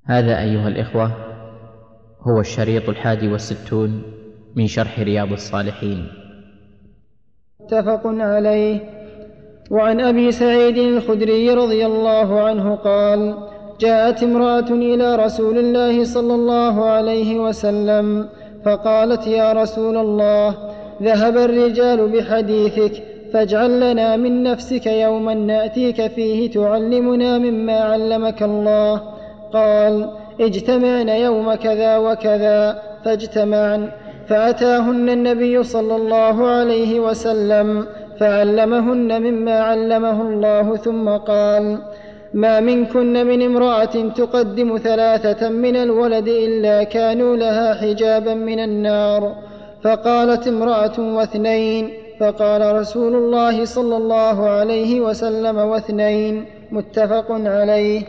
هذا أيها الإخوة هو الشريط 61 من شرح رياض الصالحين. متفق عليه. وعن أبي سعيد الخدري رضي الله عنه قال: جاءت امرأة إلى رسول الله صلى الله عليه وسلم فقالت: يا رسول الله، ذهب الرجال بحديثك، فاجعل لنا من نفسك يوما نأتيك فيه تعلمنا مما علمك الله. قال: اجتمعن يوم كذا وكذا، فاجتمعن، فأتاهن النبي صلى الله عليه وسلم فعلمهن مما علمه الله، ثم قال: ما منكن من امرأة تقدم 3 من الولد إلا كانوا لها حجابا من النار. فقالت امرأة: 2. فقال رسول الله صلى الله عليه وسلم: 2. متفق عليه.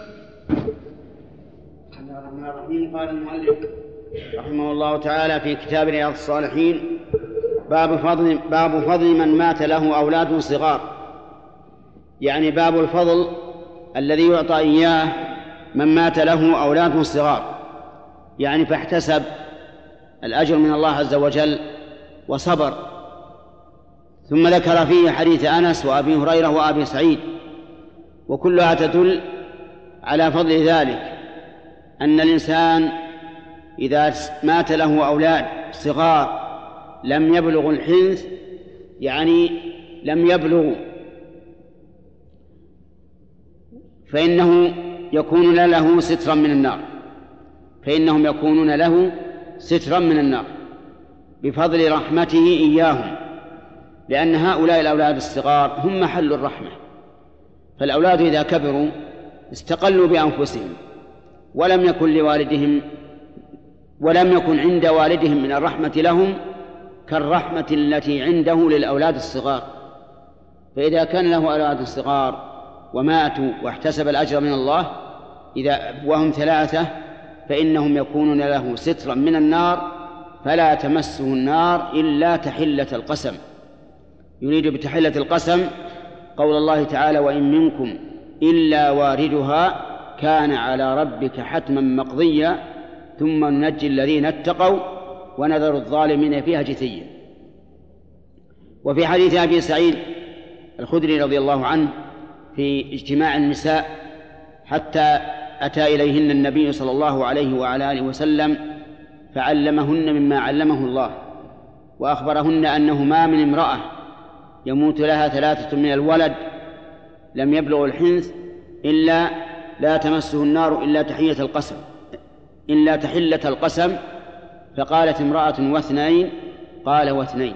بسم الله الرحمن الرحيم. قال المؤلف رحمه الله تعالى في كتاب رياض الصالحين: باب فضل من مات له أولاد صغار، يعني باب الفضل الذي يعطى إياه من مات له أولاد صغار، يعني فاحتسب الأجر من الله عز وجل وصبر. ثم ذكر فيه حديث أنس وأبي هريرة وأبي سعيد، وكلها تدل على فضل ذلك، أن الإنسان إذا مات له أولاد صغار لم يبلغ الحنث، يعني لم يبلغوا، فإنه يكون له سترا من النار، فإنهم يكونون له سترا من النار بفضل رحمته إياهم، لأن هؤلاء الأولاد الصغار هم محل الرحمة. فالأولاد إذا كبروا استقلوا بأنفسهم، ولم يكن عند والدهم من الرحمة لهم كالرحمة التي عنده للأولاد الصغار. فإذا كان له أولاد صغار وماتوا واحتسب الأجر من الله وهم 3، فإنهم يكونون له سترا من النار، فلا تمسه النار إلا تحلة القسم. يريد بتحلة القسم قول الله تعالى: وإن منكم إلا واردها كان على ربك حتما مقضيا ثم ننجي الذين اتقوا ونذر الظالمين فيها جثيا. وفي حديث أبي سعيد الخدري رضي الله عنه في اجتماع النساء حتى أتى إليهن النبي صلى الله عليه وعلى آله وسلم فعلمهن مما علمه الله، وأخبرهن أنه ما من امرأة يموت لها 3 من الولد لم يبلغ الحنث إلا لا تمسه النار إلا تحلة القسم. فقالت امرأة: 2. قال: 2.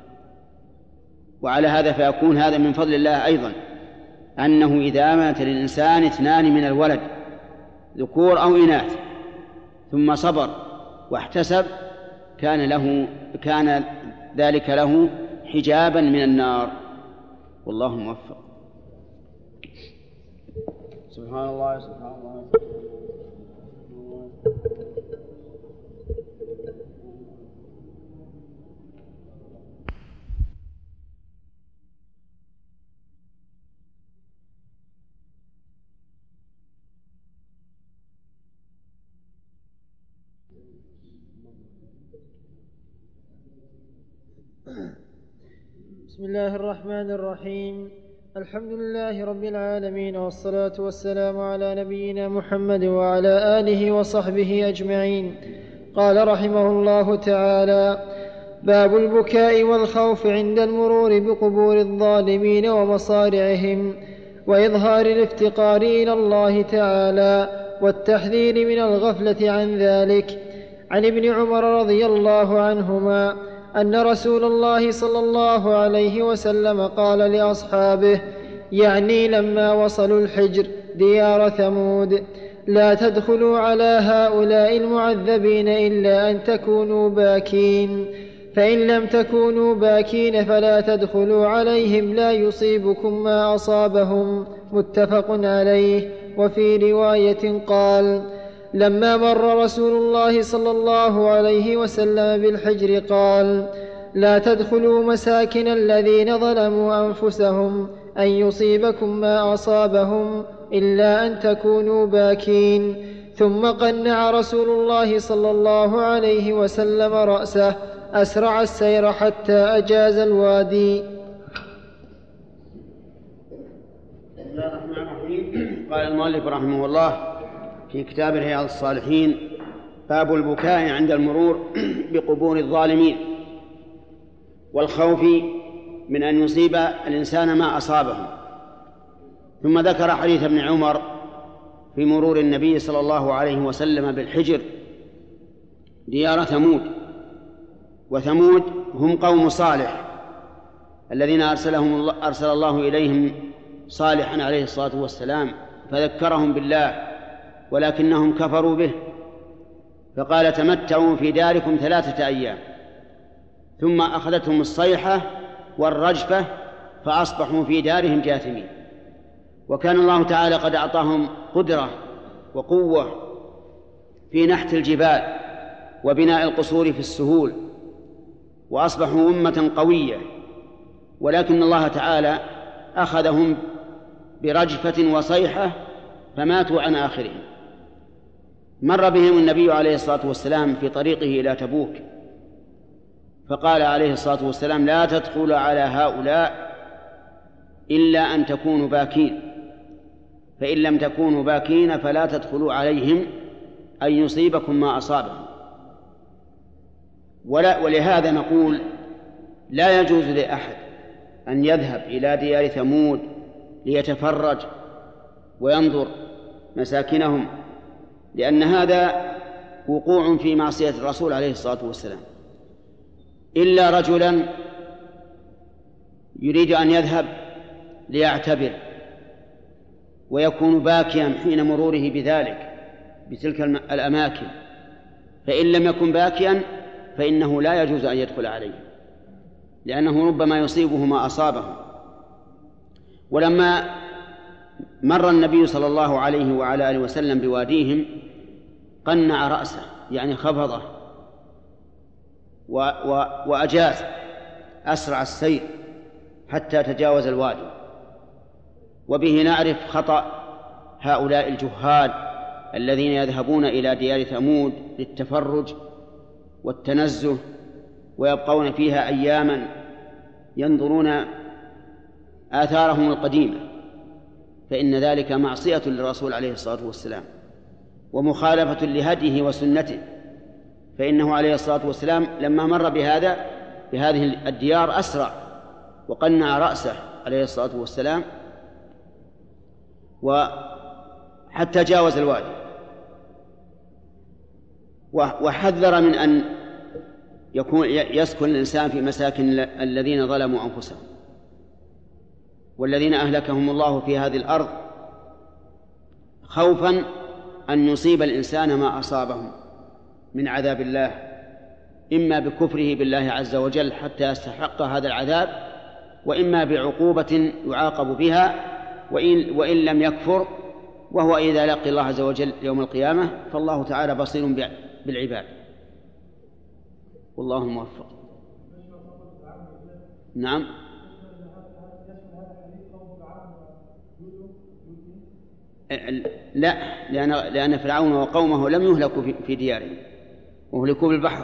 وعلى هذا فيكون هذا من فضل الله أيضا، أنه إذا مات للإنسان 2 من الولد ذكور أو إناث ثم صبر واحتسب كان ذلك له حجابا من النار. والله موفق. سبحان الله سبحان الله. بسم الله الرحمن الرحيم. الحمد لله رب العالمين، والصلاة والسلام على نبينا محمد وعلى آله وصحبه أجمعين. قال رحمه الله تعالى: باب البكاء والخوف عند المرور بقبور الظالمين ومصارعهم، وإظهار الافتقار إلى الله تعالى، والتحذير من الغفلة عن ذلك. عن ابن عمر رضي الله عنهما أن رسول الله صلى الله عليه وسلم قال لأصحابه، يعني لما وصلوا الحجر ديار ثمود: لا تدخلوا على هؤلاء المعذبين إلا أن تكونوا باكين، فإن لم تكونوا باكين فلا تدخلوا عليهم لا يصيبكم ما أصابهم. متفق عليه. وفي رواية قال: لما مر رسول الله صلى الله عليه وسلم بالحجر قال: لا تدخلوا مساكن الذين ظلموا أنفسهم أن يصيبكم ما أصابهم إلا أن تكونوا باكين، ثم قنع رسول الله صلى الله عليه وسلم رأسه، أسرع السير حتى أجاز الوادي. بسم الله الرحمن الرحيم. قال المؤلف رحمه الله في كتاب رياض الصالحين: باب البكاء عند المرور بقبور الظالمين والخوف من أن يصيب الإنسان ما أصابه. ثم ذكر حديث ابن عمر في مرور النبي صلى الله عليه وسلم بالحجر ديار ثمود، وثمود هم قوم صالح الذين أرسل الله إليهم صالحا عليه الصلاة والسلام فذكرهم بالله ولكنهم كفروا به، فقال: تمتعوا في داركم 3 أيام. ثم أخذتهم الصيحة والرجفة فأصبحوا في دارهم جاثمين. وكان الله تعالى قد أعطاهم قدرة وقوة في نحت الجبال وبناء القصور في السهول، وأصبحوا أمة قوية، ولكن الله تعالى أخذهم برجفة وصيحة فماتوا عن آخرهم. مر بهم النبي عليه الصلاة والسلام في طريقه إلى تبوك فقال عليه الصلاة والسلام: لا تدخلوا على هؤلاء إلا أن تكونوا باكين، فإن لم تكونوا باكين فلا تدخلوا عليهم أن يصيبكم ما أصابهم. ولهذا نقول: لا يجوز لأحد أن يذهب إلى ديار ثمود ليتفرج وينظر مساكنهم، لأن هذا وقوع في معصية الرسول عليه الصلاة والسلام، إلا رجلا يريد أن يذهب ليعتبر ويكون باكيا حين مروره بتلك الأماكن، فإن لم يكن باكيا فإنه لا يجوز أن يدخل عليه، لأنه ربما يصيبه ما أصابه. ولما مر النبي صلى الله عليه وعلى آله وسلم بواديهم قنع رأسه، يعني خفضه وأجاز، أسرع السير حتى تجاوز الوادي. وبه نعرف خطأ هؤلاء الجهال الذين يذهبون إلى ديار ثمود للتفرج والتنزه ويبقون فيها أياما ينظرون آثارهم القديمة، فإن ذلك معصية للرسول عليه الصلاة والسلام ومخالفة لهديه وسنته. فإنه عليه الصلاة والسلام لما مر بهذه الديار أسرع وقنع رأسه عليه الصلاة والسلام وحتى جاوز الوادي، وحذر من أن يسكن الإنسان في مساكن الذين ظلموا أنفسهم والذين أهلكهم الله في هذه الأرض، خوفا أن يصيب الإنسان ما أصابهم من عذاب الله، إما بكفره بالله عز وجل حتى يستحق هذا العذاب، وإما بعقوبة يعاقب بها وإن لم يكفر، وهو إذا لقي الله عز وجل يوم القيامة فالله تعالى بصير بالعباد. والله الموفق. نعم. لا، لأن فرعون وقومه لم يهلكوا في ديارهم، وهلكوا بالبحر.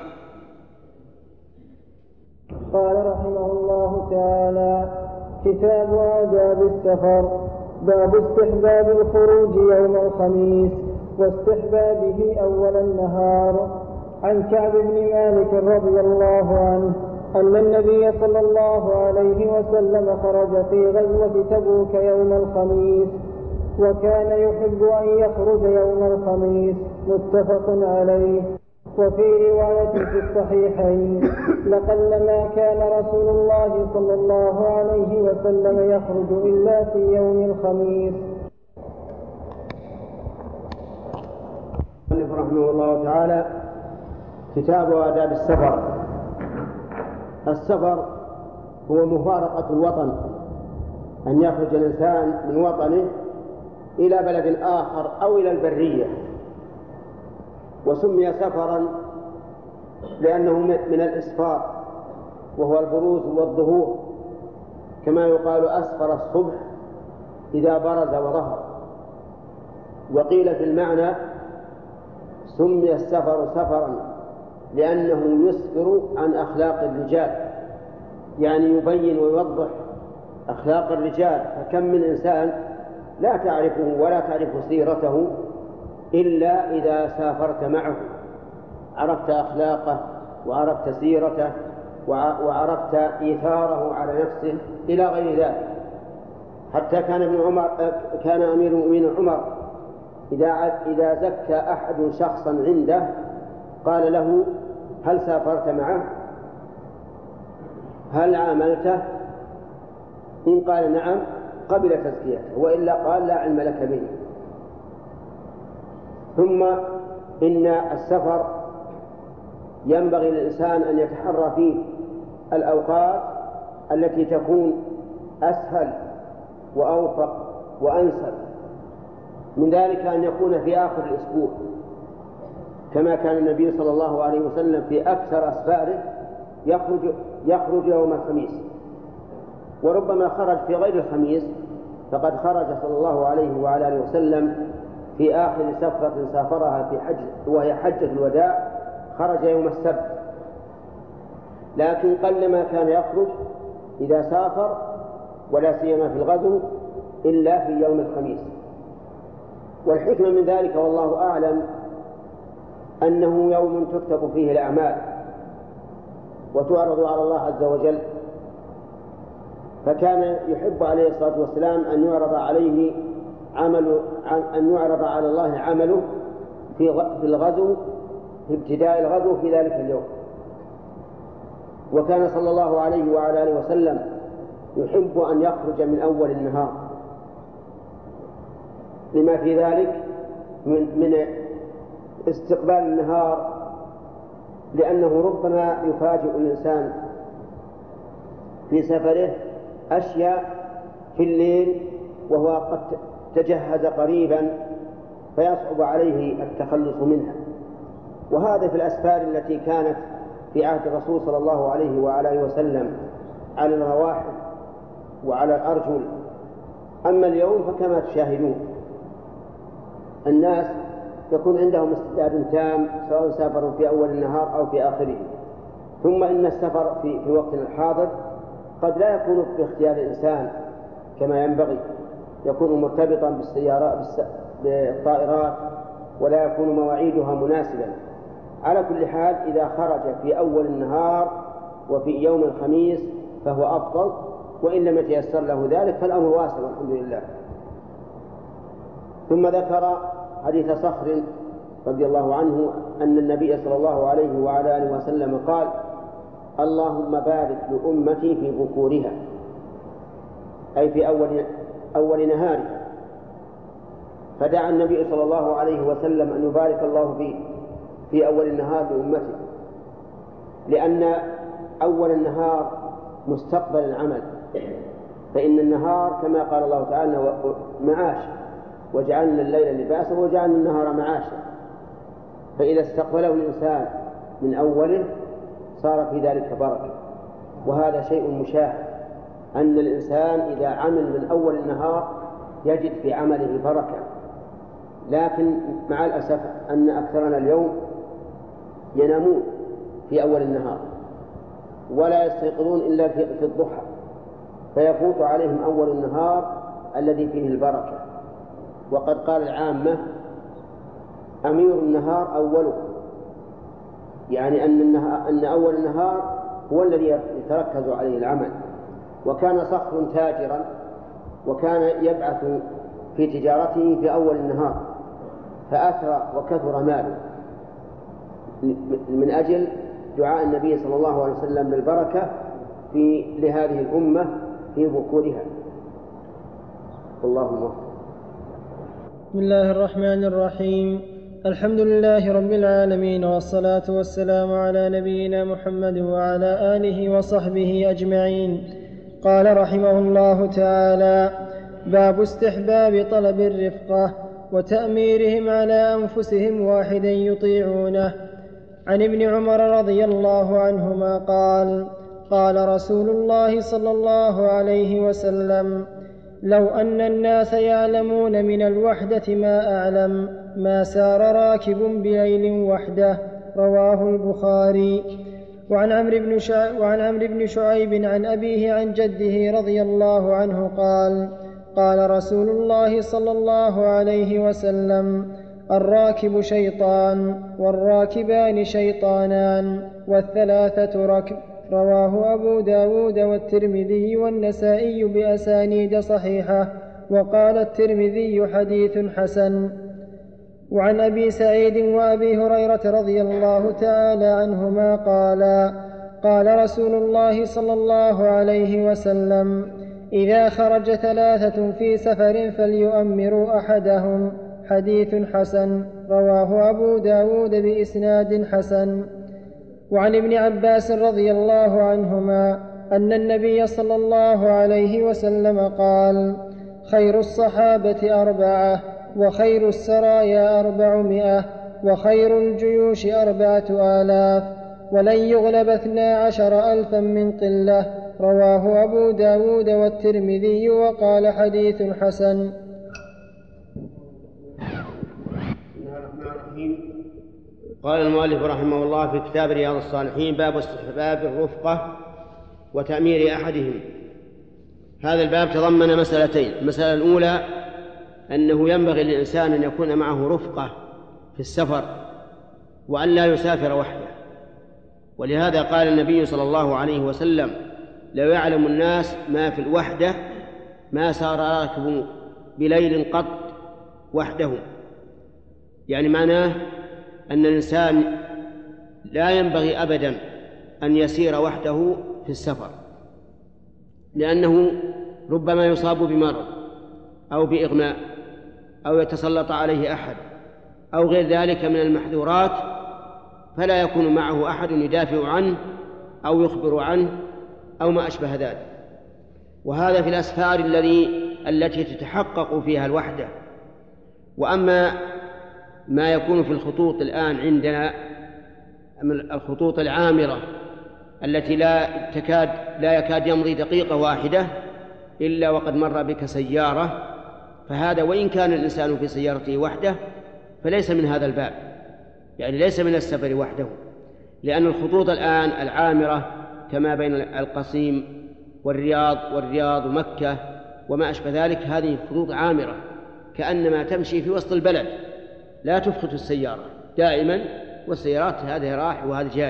قال رحمه الله تعالى: كتاب آداب السفر. باب استحباب الخروج يوم الخميس واستحبابه أول النهار. عن كعب بن مالك رضي الله عنه أن النبي صلى الله عليه وسلم خرج في غزوة تبوك يوم الخميس، وكان يحب أن يخرج يوم الخميس، متفق عليه. وفي رواية في الصحيحين: لقلما كان رسول الله صلى الله عليه وسلم يخرج إلا في يوم الخميس. رحمه الله تعالى: كتاب آداب السفر. السفر هو مفارقة الوطن، أن يخرج الإنسان من وطنه إلى بلد آخر أو إلى البرية، وسمي سفرا لأنه من الإسفار، وهو البروز والظهور، كما يقال أسفر الصبح إذا برز وظهر. وقيل في المعنى سمي السفر سفرا لأنه يسفر عن أخلاق الرجال، يعني يبين ويوضح أخلاق الرجال. فكم من إنسان لا تعرفه ولا تعرف سيرته إلا إذا سافرت معه، عرفت أخلاقه وعرفت سيرته وعرفت إيثاره على نفسه إلى غير ذلك. حتى كان أمير المؤمنين عمر إذا زكى أحد شخصا عنده قال له: هل سافرت معه؟ هل عاملته؟ إن قال نعم قبل تزكيته، وإلا قال لا علم لك به. ثم إن السفر ينبغي للإنسان أن يتحرى فيه الأوقات التي تكون أسهل وأوفق وأنسب، من ذلك أن يكون في آخر الأسبوع، كما كان النبي صلى الله عليه وسلم في أكثر أسفاره يخرج يوم الخميس، وربما خرج في غير الخميس، فقد خرج صلى الله عليه وعلى آله وسلم في آخر سفرة سافرها في حج وهي حجة الوداع، خرج يوم السبت، لكن قلما كان يخرج إذا سافر ولا سيما في الغزو إلا في يوم الخميس. والحكمة من ذلك والله أعلم أنه يوم تكتب فيه الأعمال وتعرض على الله عز وجل، فكان يحب عليه الصلاة والسلام أن يعرض على الله عمله في الغزو، في ابتداء الغزو في ذلك اليوم. وكان صلى الله عليه وعلى آله وسلم يحب أن يخرج من أول النهار، لما في ذلك من استقبال النهار، لأنه ربما يفاجئ الإنسان في سفره أشياء في الليل وهو قد تجهز قريبا فيصعب عليه التخلص منها. وهذا في الأسفار التي كانت في عهد الرسول صلى الله عليه وعلى آله وسلم على الرواحل وعلى الأرجل. أما اليوم فكما تشاهدون الناس يكون عندهم استعداد تام سواء سافروا في أول النهار أو في آخره. ثم إن السفر في وقتنا الحاضر قد لا يكون باختيار الإنسان كما ينبغي، يكون مرتبطا بالطائرات ولا يكون مواعيدها مناسبا. على كل حال إذا خرج في أول النهار وفي يوم الخميس فهو أفضل، وإن لم يتيسر له ذلك فالأمر واسع والحمد لله. ثم ذكر حديث صخر رضي الله عنه أن النبي صلى الله عليه وعلى آله وسلم قال: اللهم بارك لأمتي في بكورها، أي في أول نهارها. فدعا النبي صلى الله عليه وسلم أن يبارك الله في أول النهار لأمته، لأن أول النهار مستقبل العمل، فإن النهار كما قال الله تعالى معاش، وجعلنا الليل لباسا وجعلنا النهار معاشا. فإذا استقبله الإنسان من أوله صار في ذلك بركة. وهذا شيء مشاهد أن الإنسان إذا عمل من أول النهار يجد في عمله بركة. لكن مع الأسف أن أكثرنا اليوم ينامون في أول النهار ولا يستيقظون إلا في الضحى، فيفوت عليهم أول النهار الذي فيه البركة. وقد قال العامة: أمير النهار أوله، يعني أن أول النهار هو الذي يتركز عليه العمل. وكان صخر تاجرا وكان يبعث في تجارته في أول النهار، فأثرى وكثر ماله من أجل دعاء النبي صلى الله عليه وسلم بالبركة لهذه الأمة في بكورها. اللهم وفق. بسم الله الرحمن الرحيم. الحمد لله رب العالمين، والصلاة والسلام على نبينا محمد وعلى آله وصحبه أجمعين. قال رحمه الله تعالى: باب استحباب طلب الرفقة وتأميرهم على أنفسهم واحدا يطيعونه. عن ابن عمر رضي الله عنهما قال: قال رسول الله صلى الله عليه وسلم: لو أن الناس يعلمون من الوحدة ما أعلم ما سار راكب بليل وحده. رواه البخاري. وعن عمرو بن شعيب عن أبيه عن جده رضي الله عنه قال: قال رسول الله صلى الله عليه وسلم: الراكب شيطان، والراكبان شيطانان، والثلاثة ركب. رواه أبو داود والترمذي والنسائي بأسانيد صحيحة، وقال الترمذي: حديث حسن. وعن أبي سعيد وأبي هريرة رضي الله تعالى عنهما قالا: قال رسول الله صلى الله عليه وسلم: إذا خرج ثلاثة في سفر فليؤمروا أحدهم. حديث حسن. رواه أبو داود بإسناد حسن. وعن ابن عباس رضي الله عنهما أن النبي صلى الله عليه وسلم قال: خير الصحابة 4، وخير السرايا 400، وخير الجيوش 4000، ولن يغلب 12,000 من قلة. رواه أبو داود والترمذي وقال: حديث حسن. قال المؤلف رحمه الله في كتاب رياض الصالحين: باب استحباب الرفقة وتأمير أحدهم. هذا الباب تضمن مسألتين: المسألة الأولى أنه ينبغي للإنسان أن يكون معه رفقة في السفر، وأن لا يسافر وحده. ولهذا قال النبي صلى الله عليه وسلم: لو يعلم الناس ما في الوحدة ما سار راكب بليل قط وحده. يعني معناه أن الإنسان لا ينبغي أبدا أن يسير وحده في السفر، لأنه ربما يصاب بمرض أو بإغماء أو يتسلط عليه أحد أو غير ذلك من المحذورات، فلا يكون معه أحد يدافع عنه أو يخبر عنه أو ما أشبه ذلك. وهذا في الأسفار التي تتحقق فيها الوحدة. وأما ما يكون في الخطوط الآن عندنا، الخطوط العامرة التي لا يكاد يمضي دقيقة واحدة إلا وقد مر بك سيارة، فهذا وإن كان الإنسان في سيارته وحده فليس من هذا الباب، يعني ليس من السفر وحده، لأن الخطوط الآن العامرة كما بين القصيم والرياض ومكة وما أشبه ذلك، هذه خطوط عامرة كأنما تمشي في وسط البلد، لا تفقد السيارة دائما، والسيارات هذه راح وهذه جاي،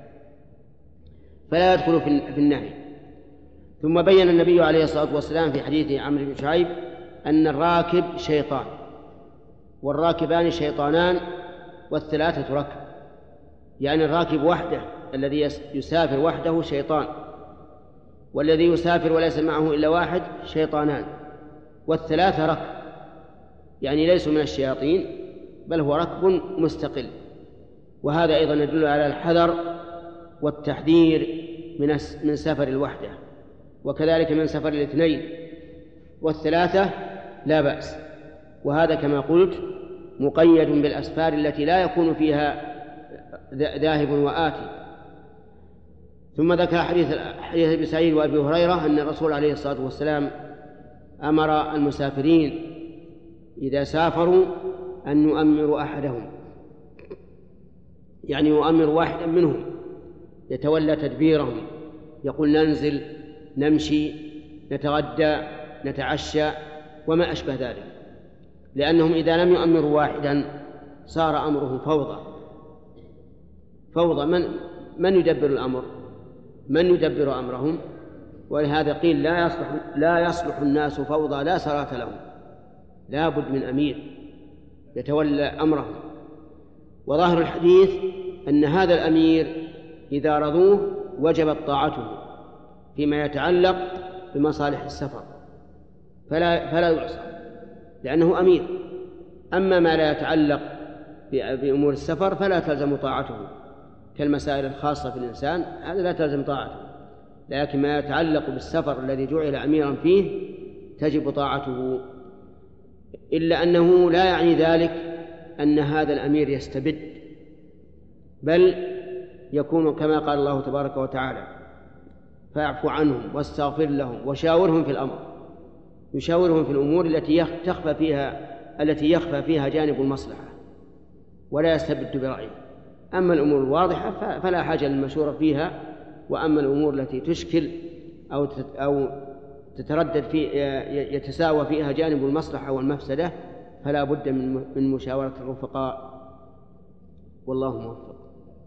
فلا يدخل في النهي. ثم بين النبي عليه الصلاة والسلام في حديث عمرو بن شعيب أن الراكب شيطان، والراكبان شيطانان، والثلاثة ركب. يعني الراكب وحده الذي يسافر وحده شيطان، والذي يسافر وليس معه إلا واحد شيطانان، والثلاثة ركب، يعني ليسوا من الشياطين بل هو ركب مستقل. وهذا أيضا يدل على الحذر والتحذير من سفر الوحدة، وكذلك من سفر الاثنين، والثلاثة لا بأس. وهذا كما قلت مقيد بالأسفار التي لا يكون فيها ذاهب وآتي. ثم ذكر حديث ابن سعيد وأبي هريرة أن الرسول عليه الصلاة والسلام أمر المسافرين إذا سافروا أن يؤمروا أحدهم، يعني يؤمر واحدا منهم يتولى تدبيرهم، يقول ننزل، نمشي، نتغدى، نتعشى وما أشبه ذلك، لأنهم إذا لم يؤمروا واحدا صار أمرهم فوضى. من يدبر الأمر؟ من يدبر أمرهم؟ ولهذا قيل لا يصلح الناس فوضى لا سراة لهم، لا بد من أمير يتولى أمرهم. وظاهر الحديث أن هذا الأمير إذا رضوه وجبت طاعته فيما يتعلق بمصالح السفر، فلا يعصى لأنه أمير. أما ما لا يتعلق بأمور السفر فلا تلزم طاعته، كالمسائل الخاصة في الإنسان هذا لا تلزم طاعته، لكن ما يتعلق بالسفر الذي جعل أميرا فيه تجب طاعته. إلا أنه لا يعني ذلك أن هذا الأمير يستبد، بل يكون كما قال الله تبارك وتعالى: فاعف عنهم واستغفر لهم وشاورهم في الأمر. يشاورهم في الأمور التي يخفى فيها جانب المصلحة، ولا يستبد برأيه. أما الأمور الواضحة فلا حاجة للمشورة فيها، وأما الأمور التي تشكل أو تتردد في يتساوى فيها جانب المصلحة والمفسدة فلا بد من مشاورة الرفقاء، والله موفق.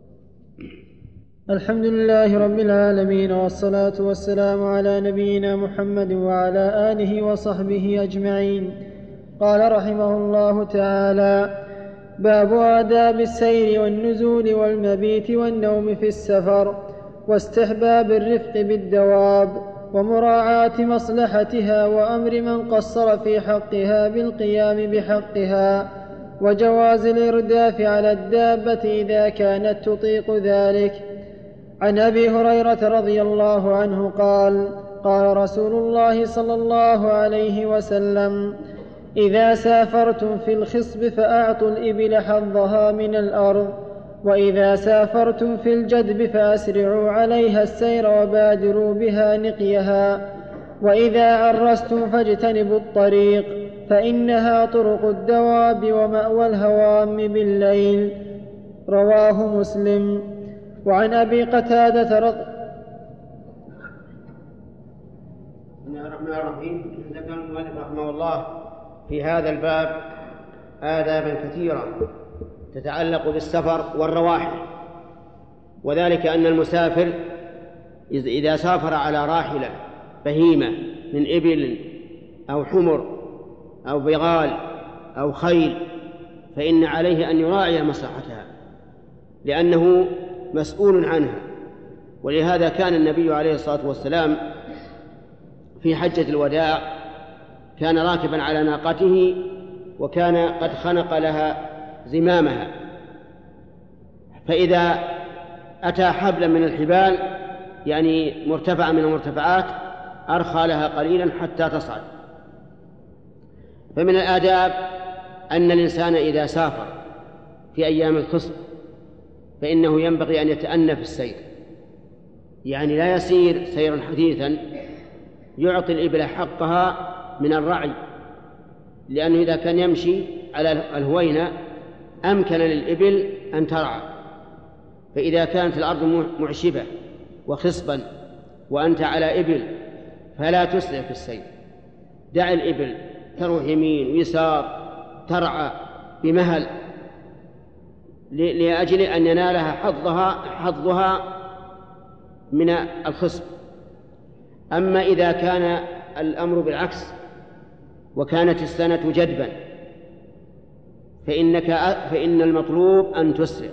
الحمد لله رب العالمين، والصلاة والسلام على نبينا محمد وعلى آله وصحبه أجمعين. قال رحمه الله تعالى: باب آداب السير والنزول والمبيت والنوم في السفر، واستحباب الرفق بالدواب، ومراعاة مصلحتها، وأمر من قصر في حقها بالقيام بحقها، وجواز الإرداف على الدابة إذا كانت تطيق ذلك. عن أبي هريرة رضي الله عنه قال: قال رسول الله صلى الله عليه وسلم: إذا سافرتم في الخصب فأعطوا الإبل حظها من الأرض، وإذا سافرتم في الجدب فأسرعوا عليها السير وبادروا بها نقيها، وإذا عرستم فاجتنبوا الطريق فإنها طرق الدواب ومأوى الهوام بالليل. رواه مسلم. وعن أبي قتادة بسم الله الرحمن الرحيم. ذكر المؤلف رحمه الله في هذا الباب آدابا كثيرة تتعلق بالسفر والرواحل، وذلك أن المسافر إذا سافر على راحلة بهيمة من إبل أو حمر أو بغال أو خيل فإن عليه أن يراعي مصلحتها لأنه مسؤول عنها. ولهذا كان النبي عليه الصلاة والسلام في حجة الوداع كان راكبا على ناقته، وكان قد خنق لها زمامها، فإذا أتى حبلا من الحبال يعني مرتفع من المرتفعات أرخى لها قليلا حتى تصعد. فمن الآداب أن الإنسان إذا سافر في أيام الخصب فإنه ينبغي أن يتأنى في السير، يعني لا يسير سيرا حثيثا، يعطي الإبل حقها من الرعي، لأنه إذا كان يمشي على الهوينة أمكن للإبل أن ترعى. فإذا كانت الأرض معشبة وخصبا وأنت على إبل فلا تسرع في السير، دع الإبل تروح يمين ويسار ترعى بمهل لأجل أن ينالها حظها من الخصب. أما إذا كان الأمر بالعكس وكانت السنة جدبا فإن المطلوب أن تسرع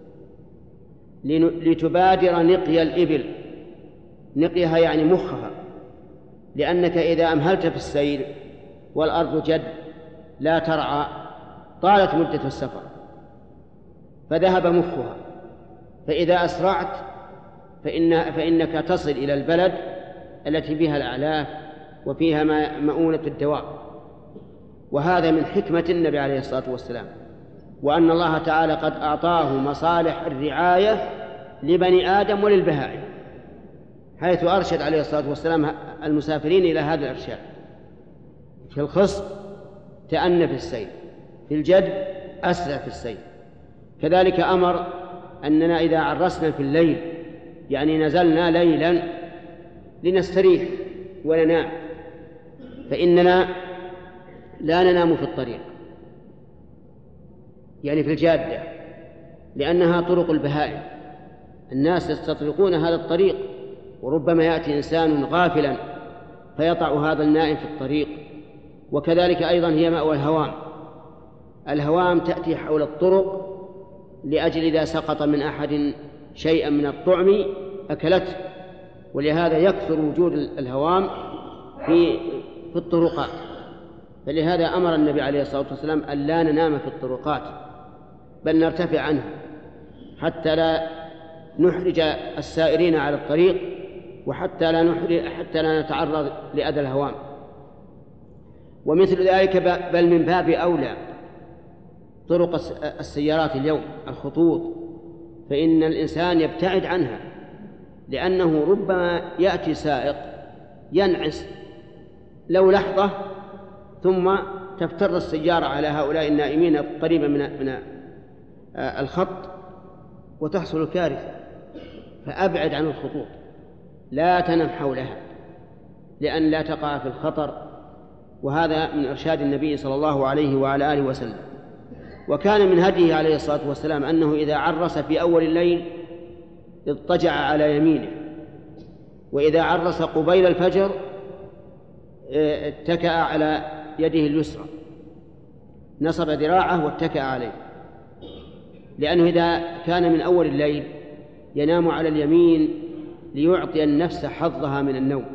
لتبادر نقي الإبل، نقيها يعني مخها، لأنك إذا أمهلت في السير والأرض جد لا ترعى طالت مدة السفر فذهب مخها. فإذا أسرعت فإنك تصل إلى البلد التي فيها الأعلاف وفيها مؤونة الدواب. وهذا من حكمة النبي عليه الصلاة والسلام، وأن الله تعالى قد أعطاه مصالح الرعاية لبني آدم وللبهائم، حيث أرشد عليه الصلاة والسلام المسافرين إلى هذا الإرشاد. في الخصب تأنى في السير، في الجد أسرع في السير. كذلك أمر أننا إذا عرسنا في الليل يعني نزلنا ليلا لنستريح وننام فإننا لا ننام في الطريق، يعني في الجادة، لأنها طرق البهائم، الناس يستطرقون هذا الطريق، وربما يأتي إنسان غافلا فيطع هذا النائم في الطريق. وكذلك أيضا هي مأوى الهوام، الهوام تأتي حول الطرق لأجل إذا سقط من أحد شيئا من الطعم أكلته، ولهذا يكثر وجود الهوام في الطرقات. فلهذا أمر النبي عليه الصلاة والسلام أن لا ننام في الطرقات بل نرتفع عنها حتى لا نحرج السائرين على الطريق، وحتى لا نتعرض لأذى الهوام. ومثل ذلك بل من باب أولى طرق السيارات اليوم، الخطوط، فإن الإنسان يبتعد عنها، لأنه ربما يأتي سائق ينعس لو لحظة ثم تفتر السيارة على هؤلاء النائمين قريبا الخط وتحصل الكارثة، فأبعد عن الخطوط، لا تنم حولها لأن لا تقع في الخطر. وهذا من إرشاد النبي صلى الله عليه وعلى آله وسلم. وكان من هديه عليه الصلاة والسلام أنه إذا عرس في أول الليل اضطجع على يمينه، وإذا عرس قبيل الفجر اتكأ على يده اليسرى، نصب ذراعه واتكأ عليه، لأنه إذا كان من أول الليل ينام على اليمين ليعطي النفس حظها من النوم،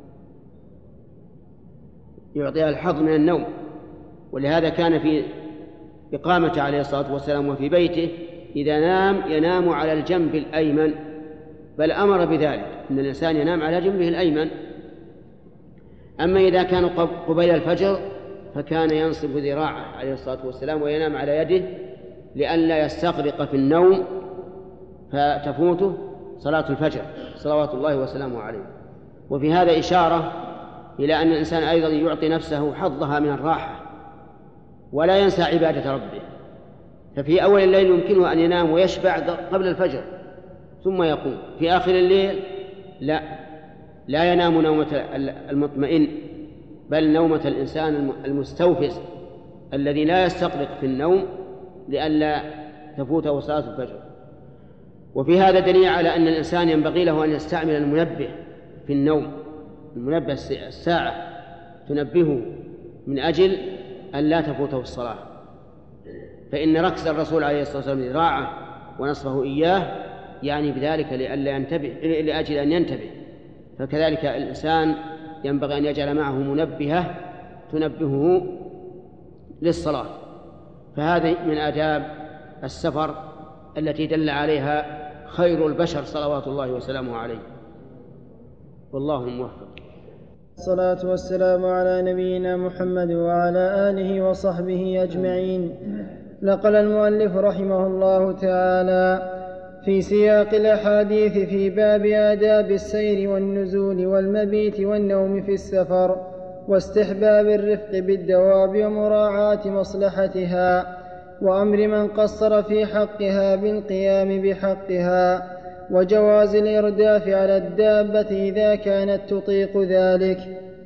يعطيها الحظ من النوم. ولهذا كان في إقامته عليه الصلاة والسلام وفي بيته إذا نام ينام على الجنب الأيمن، بل أمر بذلك أن الإنسان ينام على جنبه الأيمن. أما إذا كان قبيل الفجر فكان ينصب ذراعه عليه الصلاة والسلام وينام على يده لئلا يستغرق في النوم فتفوته صلاة الفجر صلوات الله وسلامه عليه. وفي هذا إشارة إلى أن الإنسان أيضا يعطي نفسه حظها من الراحة ولا ينسى عبادة ربه. ففي أول الليل يمكنه أن ينام ويشبع قبل الفجر ثم يقوم. في آخر الليل لا ينام نومة المطمئن، بل نومة الإنسان المستوفز الذي لا يستغرق في النوم لئلا تفوته صلاة الفجر. وفي هذا دليل على أن الإنسان ينبغي له أن يستعمل المنبه في النوم، المنبه الساعة تنبهه من أجل أن لا تفوته الصلاة، فإن ركز الرسول عليه الصلاة والسلام ذراعه ونصفه إياه يعني بذلك لألا ينتبه، لأجل أن ينتبه. فكذلك الإنسان ينبغي أن يجعل معه منبهة تنبهه للصلاة. فهذه من آداب السفر التي دل عليها خير البشر صلوات الله وسلامه عليه، والله موفق. الصلاة والسلام على نبينا محمد وعلى آله وصحبه أجمعين. نقل المؤلف رحمه الله تعالى في سياق الأحاديث في باب آداب السير والنزول والمبيت والنوم في السفر واستحباب الرفق بالدواب ومراعاة مصلحتها وأمر من قصر في حقها بالقيام بحقها وجواز الإرداف على الدابة إذا كانت تطيق ذلك.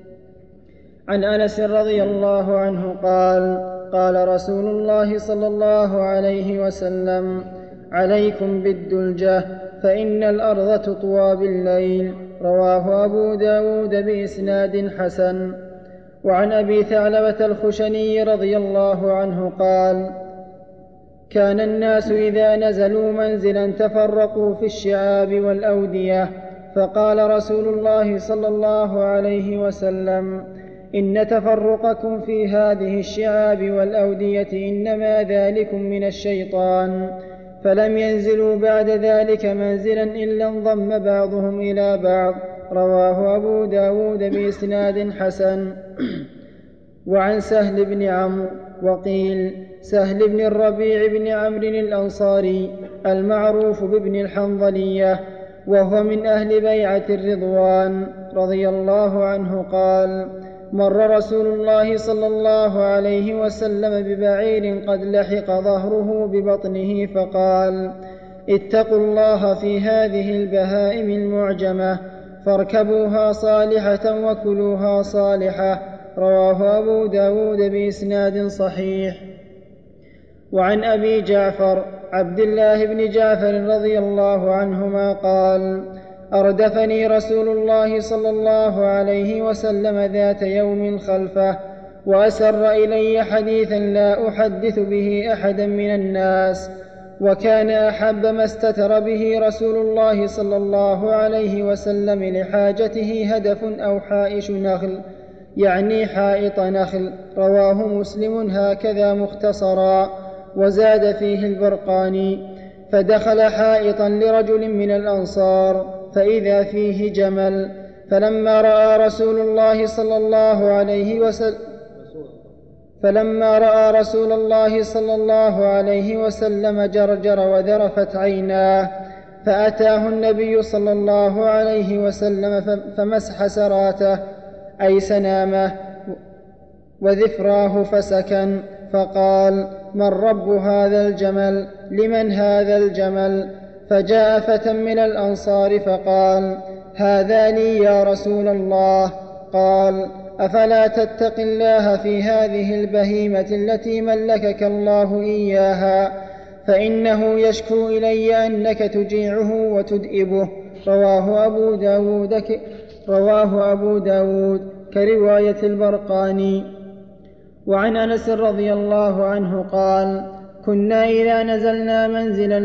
عن أنس رضي الله عنه قال رسول الله صلى الله عليه وسلم: عليكم بالدلجة فإن الأرض تطوى بالليل. رواه أبو داود بإسناد حسن. وعن أبي ثعلبة الخشني رضي الله عنه قال: كان الناس إذا نزلوا منزلا تفرقوا في الشعاب والأودية، فقال رسول الله صلى الله عليه وسلم: إن تفرقكم في هذه الشعاب والأودية إنما ذلكم من الشيطان. فلم ينزلوا بعد ذلك منزلا إلا انضم بعضهم إلى بعض. رواه أبو داود بإسناد حسن. وعن سهل بن عمرو وقيل سهل بن الربيع بن عمرو الأنصاري المعروف بابن الحنظلية، وهو من أهل بيعة الرضوان رضي الله عنه قال: مر رسول الله صلى الله عليه وسلم ببعير قد لحق ظهره ببطنه فقال: اتقوا الله في هذه البهائم المعجمة، فاركبوها صالحة وكلوها صالحة. رواه أبو داود بإسناد صحيح. وعن أبي جعفر عبد الله بن جعفر رضي الله عنهما قال: أردفني رسول الله صلى الله عليه وسلم ذات يوم خلفه، وأسر إلي حديثا لا أحدث به أحدا من الناس، وكان أحب ما استتر به رسول الله صلى الله عليه وسلم لحاجته هدف أو حائش نخل، يعني حائط نخل. رواه مسلم هكذا مختصرا، وزاد فيه البرقاني: فدخل حائطا لرجل من الأنصار فإذا فيه جمل، فلما رأى رسول الله صلى الله عليه وسلم جرجر وذرفت عيناه، فأتاه النبي صلى الله عليه وسلم فمسح سراته أي سنامه وذفراه فسكن، فقال: من رب هذا الجمل؟ لمن هذا الجمل؟ فجاء فتى من الأنصار فقال: هذا لي يا رسول الله. قال: أفلا تتق الله في هذه البهيمة التي ملكك الله إياها، فإنه يشكو إلي أنك تجيعه وتدئبه. رواه أبو داود كرواية البرقاني. وعن أنس رضي الله عنه قال: كنا إذا نزلنا منزلا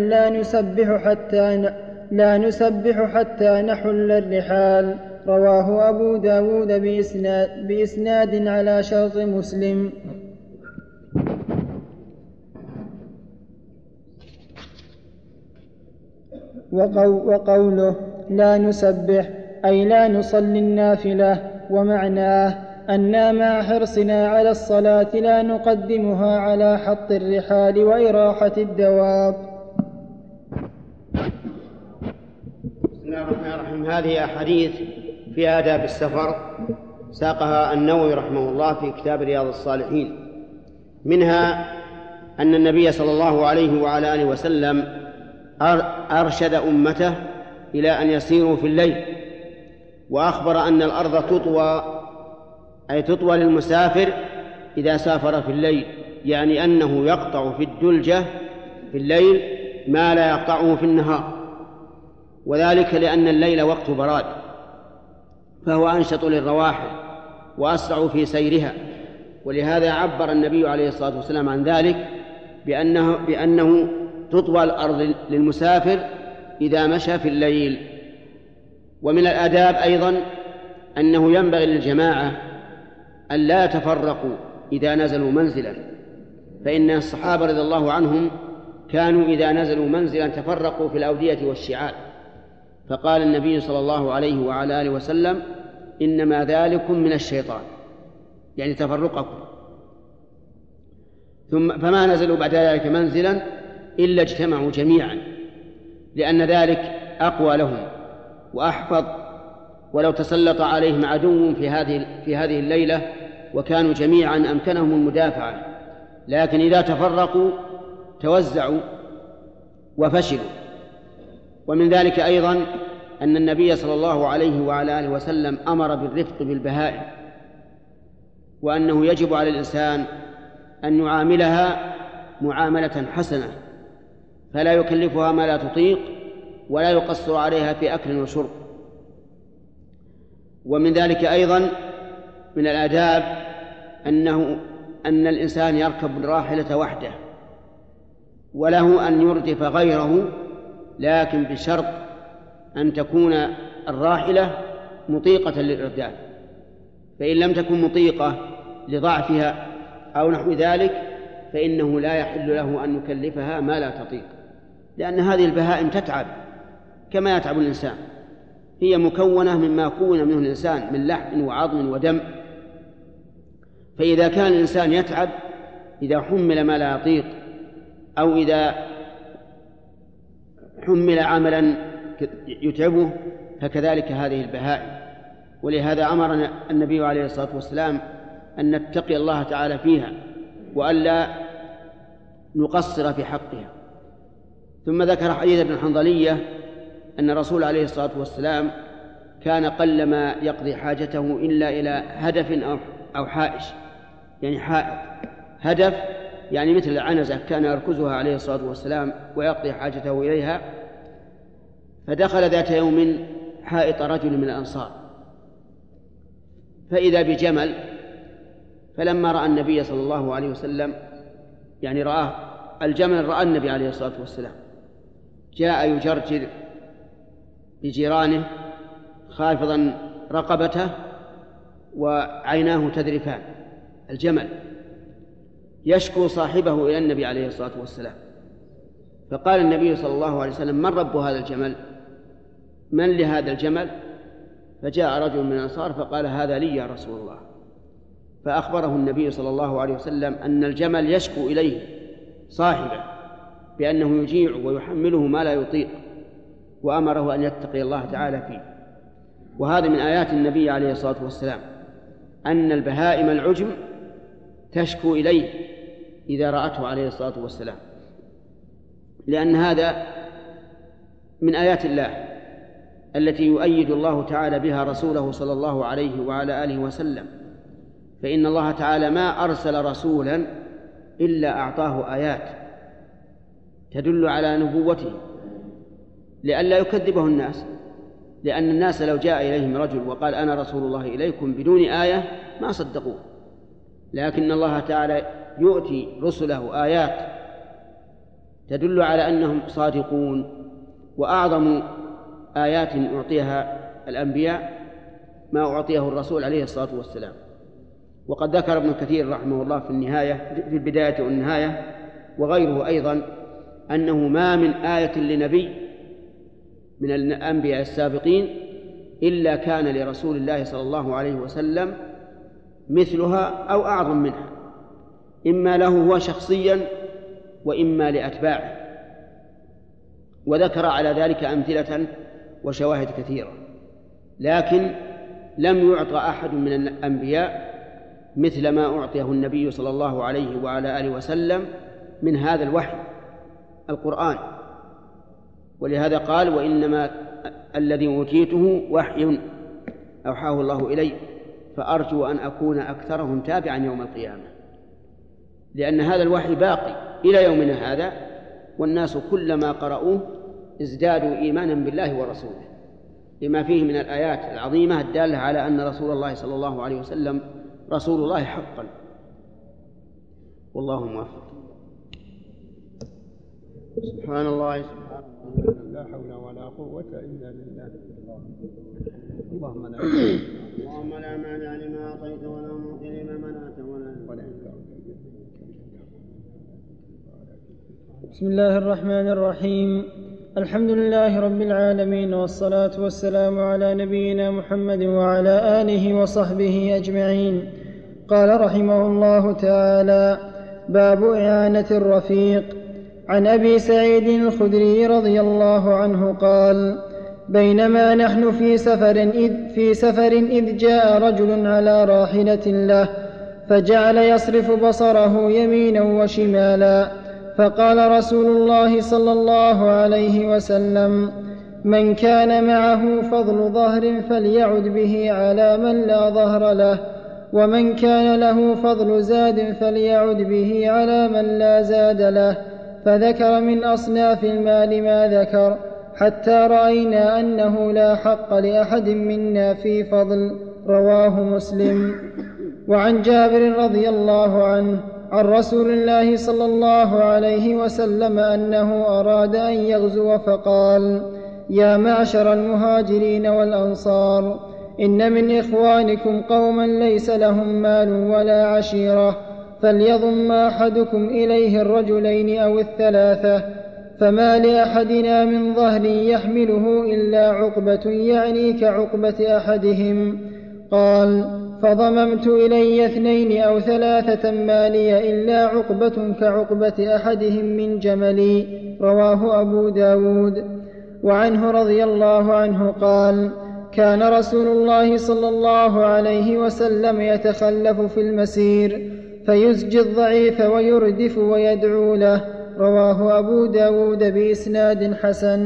لا نسبح حتى نحل الرحال. رواه أبو داود بإسناد على شرط مسلم. وقوله لا نسبح أي لا نصلي النافلة، ومعناه أننا مع حرصنا على الصلاة لا نقدمها على حط الرحال وإراحة الدواب. بسم الله الرحمن الرحيم. هذه أحاديث في آداب السفر ساقها النووي رحمه الله في كتاب رياض الصالحين. منها أن النبي صلى الله عليه وعلى آله وسلم أرشد أمته إلى أن يسيروا في الليل، وأخبر أن الأرض تطوى للمسافر إذا سافر في الليل، يعني أنه يقطع في الدلجة في الليل ما لا يقطعه في النهار، وذلك لأن الليل وقت براد، فهو أنشط للرواحل وأسرع في سيرها. ولهذا عبر النبي عليه الصلاة والسلام عن ذلك بأنه تطوى الأرض للمسافر إذا مشى في الليل. ومن الآداب أيضا أنه ينبغي للجماعة أن لا يتفرقوا إذا نزلوا منزلا، فإن الصحابة رضي الله عنهم كانوا إذا نزلوا منزلا تفرقوا في الأودية والشعاب، فقال النبي صلى الله عليه وعلى آله وسلم: إنما ذلكم من الشيطان، يعني تفرقكم. فما نزلوا بعد ذلك منزلا إلا اجتمعوا جميعا، لأن ذلك أقوى لهم وأحفظ، ولو تسلط عليهم عدو في هذه الليلة وكانوا جميعا أمكنهم المدافعة، لكن إذا تفرقوا توزعوا وفشلوا. ومن ذلك أيضا أن النبي صلى الله عليه وعلى آله وسلم أمر بالرفق بالبهائم، وأنه يجب على الإنسان أن يعاملها معاملة حسنة، فلا يكلفها ما لا تطيق ولا يقصر عليها في أكل وشرب. ومن ذلك أيضا من الآداب أن الإنسان يركب الراحلة وحده، وله أن يردف غيره، لكن بشرط أن تكون الراحلة مطيقة للإرداف، فإن لم تكن مطيقة لضعفها أو نحو ذلك فإنه لا يحل له أن يكلفها ما لا تطيق، لأن هذه البهائم تتعب كما يتعب الإنسان، هي مكونة مما كون منه الإنسان من لحم وعظم ودم، فإذا كان الإنسان يتعب إذا حمل ما لا يطيق أو إذا حمل عملا يتعبه فكذلك هذه البهائم. ولهذا أمرنا النبي عليه الصلاة والسلام أن نتقي الله تعالى فيها وألا نقصر في حقها. ثم ذكر حديث ابن الحنظلية أن الرسول عليه الصلاة والسلام كان قلما يقضي حاجته إلا إلى هدف أو حائش، يعني حائط. هدف يعني مثل العنزة كان يركزها عليه الصلاة والسلام ويقضي حاجته إليها. فدخل ذات يوم حائط رجل من الأنصار فإذا بجمل، فلما رأى النبي صلى الله عليه وسلم يعني رآه الجمل، رأى النبي عليه الصلاة والسلام، جاء يجرجر بجيرانه خافضا رقبته وعيناه تذرفان، الجمل يشكو صاحبه إلى النبي عليه الصلاة والسلام. فقال النبي صلى الله عليه وسلم: من رب هذا الجمل؟ من لهذا الجمل؟ فجاء رجل من الأنصار فقال: هذا لي يا رسول الله. فأخبره النبي صلى الله عليه وسلم أن الجمل يشكو إليه صاحبه بأنه يجيع ويحمله ما لا يطيق، وأمره أن يتقي الله تعالى فيه. وهذا من آيات النبي عليه الصلاة والسلام أن البهائم العجم تشكو إليه إذا رأته عليه الصلاة والسلام، لأن هذا من آيات الله التي يؤيد الله تعالى بها رسوله صلى الله عليه وعلى آله وسلم. فإن الله تعالى ما أرسل رسولا إلا أعطاه آيات تدل على نبوته لئلا يكذبه الناس، لأن الناس لو جاء إليهم رجل وقال أنا رسول الله إليكم بدون آية ما صدقوه، لكن الله تعالى يؤتي رسله آيات تدل على أنهم صادقون. وأعظم آيات أعطيها الأنبياء ما أعطيه الرسول عليه الصلاة والسلام. وقد ذكر ابن كثير رحمه الله في النهاية في البداية والنهاية وغيره أيضا أنه ما من آية لنبي من الأنبياء السابقين إلا كان لرسول الله صلى الله عليه وسلم مثلها أو أعظم منها، إما له هو شخصيا وإما لأتباعه، وذكر على ذلك أمثلة وشواهد كثيرة. لكن لم يعطى أحد من الأنبياء مثل ما أعطيه النبي صلى الله عليه وعلى آله وسلم من هذا الوحي القرآن. ولهذا قال وإنما الذي أوتيته وحي أوحاه الله إلي فأرجو أن أكون أكثرهم تابعا يوم القيامة، لأن هذا الوحي باقي إلى يومنا هذا، والناس كلما قرأوه ازدادوا إيمانا بالله ورسوله لما فيه من الآيات العظيمة الدالة على أن رسول الله صلى الله عليه وسلم رسول الله حقا. والله موفق. سبحان الله لا حول ولا قوة إلا بالله. اللهم لا مانع لما أعطيت ولا معطي لما منعت ولا بسم الله الرحمن الرحيم. الحمد لله رب العالمين، والصلاة والسلام على نبينا محمد وعلى آله وصحبه أجمعين. قال رحمه الله تعالى: باب إعانة الرفيق. عن أبي سعيد الخدري رضي الله عنه قال: بينما نحن في سفر إذ جاء رجل على راحلة له فجعل يصرف بصره يمينا وشمالا، فقال رسول الله صلى الله عليه وسلم: من كان معه فضل ظهر فليعد به على من لا ظهر له، ومن كان له فضل زاد فليعد به على من لا زاد له. فذكر من أصناف المال ما ذكر حتى رأينا أنه لا حق لأحد منا في فضل. رواه مسلم. وعن جابر رضي الله عنه عن رسول الله صلى الله عليه وسلم أنه أراد أن يغزو فقال: يا معشر المهاجرين والأنصار، إن من إخوانكم قوما ليس لهم مال ولا عشيرة، فليضم أحدكم إليه الرجلين أو الثلاثة، فما لأحدنا من ظهر يحمله إلا عقبة، يعني كعقبة أحدهم. قال: فضممت إلي 2 أو 3 ما لي إلا عقبة كعقبة أحدهم من جملي. رواه أبو داود. وعنه رضي الله عنه قال: كان رسول الله صلى الله عليه وسلم يتخلف في المسير فيزجي الضعيف ويردف ويدعو له. رواه أبو داود بإسناد حسن.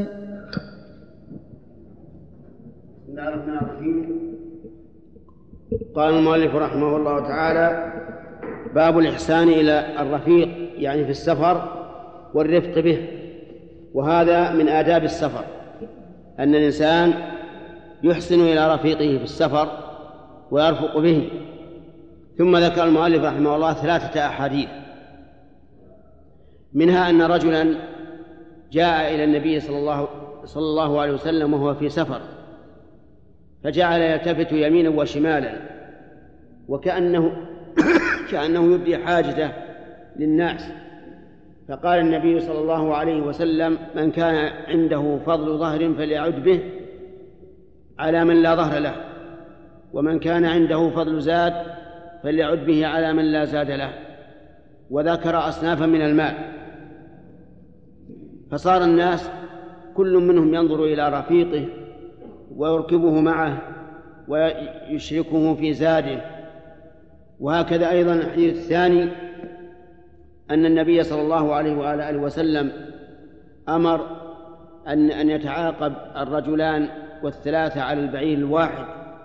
بسم الله الرحمن الرحيم. قال المؤلف رحمه الله تعالى: باب الإحسان إلى الرفيق، يعني في السفر والرفق به. وهذا من آداب السفر، أن الإنسان يحسن إلى رفيقه في السفر ويرفق به. ثم ذكر المؤلف رحمه الله 3 أحاديث، منها أن رجلا جاء إلى النبي صلى الله عليه وسلم وهو في سفر، فجعل يلتفت يمينا وشمالا وكأنه يبدي حاجته للناس، فقال النبي صلى الله عليه وسلم: من كان عنده فضل ظهر فليعد به على من لا ظهر له، ومن كان عنده فضل زاد فليعد به على من لا زاد له. وذكر أصنافا من المال، فصار الناس كل منهم ينظر إلى رفيقه ويركبه معه ويشركه في زاده. وهكذا أيضا الحديث الثاني أن النبي صلى الله عليه وآله وسلم أمر أن يتعاقب الرجلان والثلاثة على البعير الواحد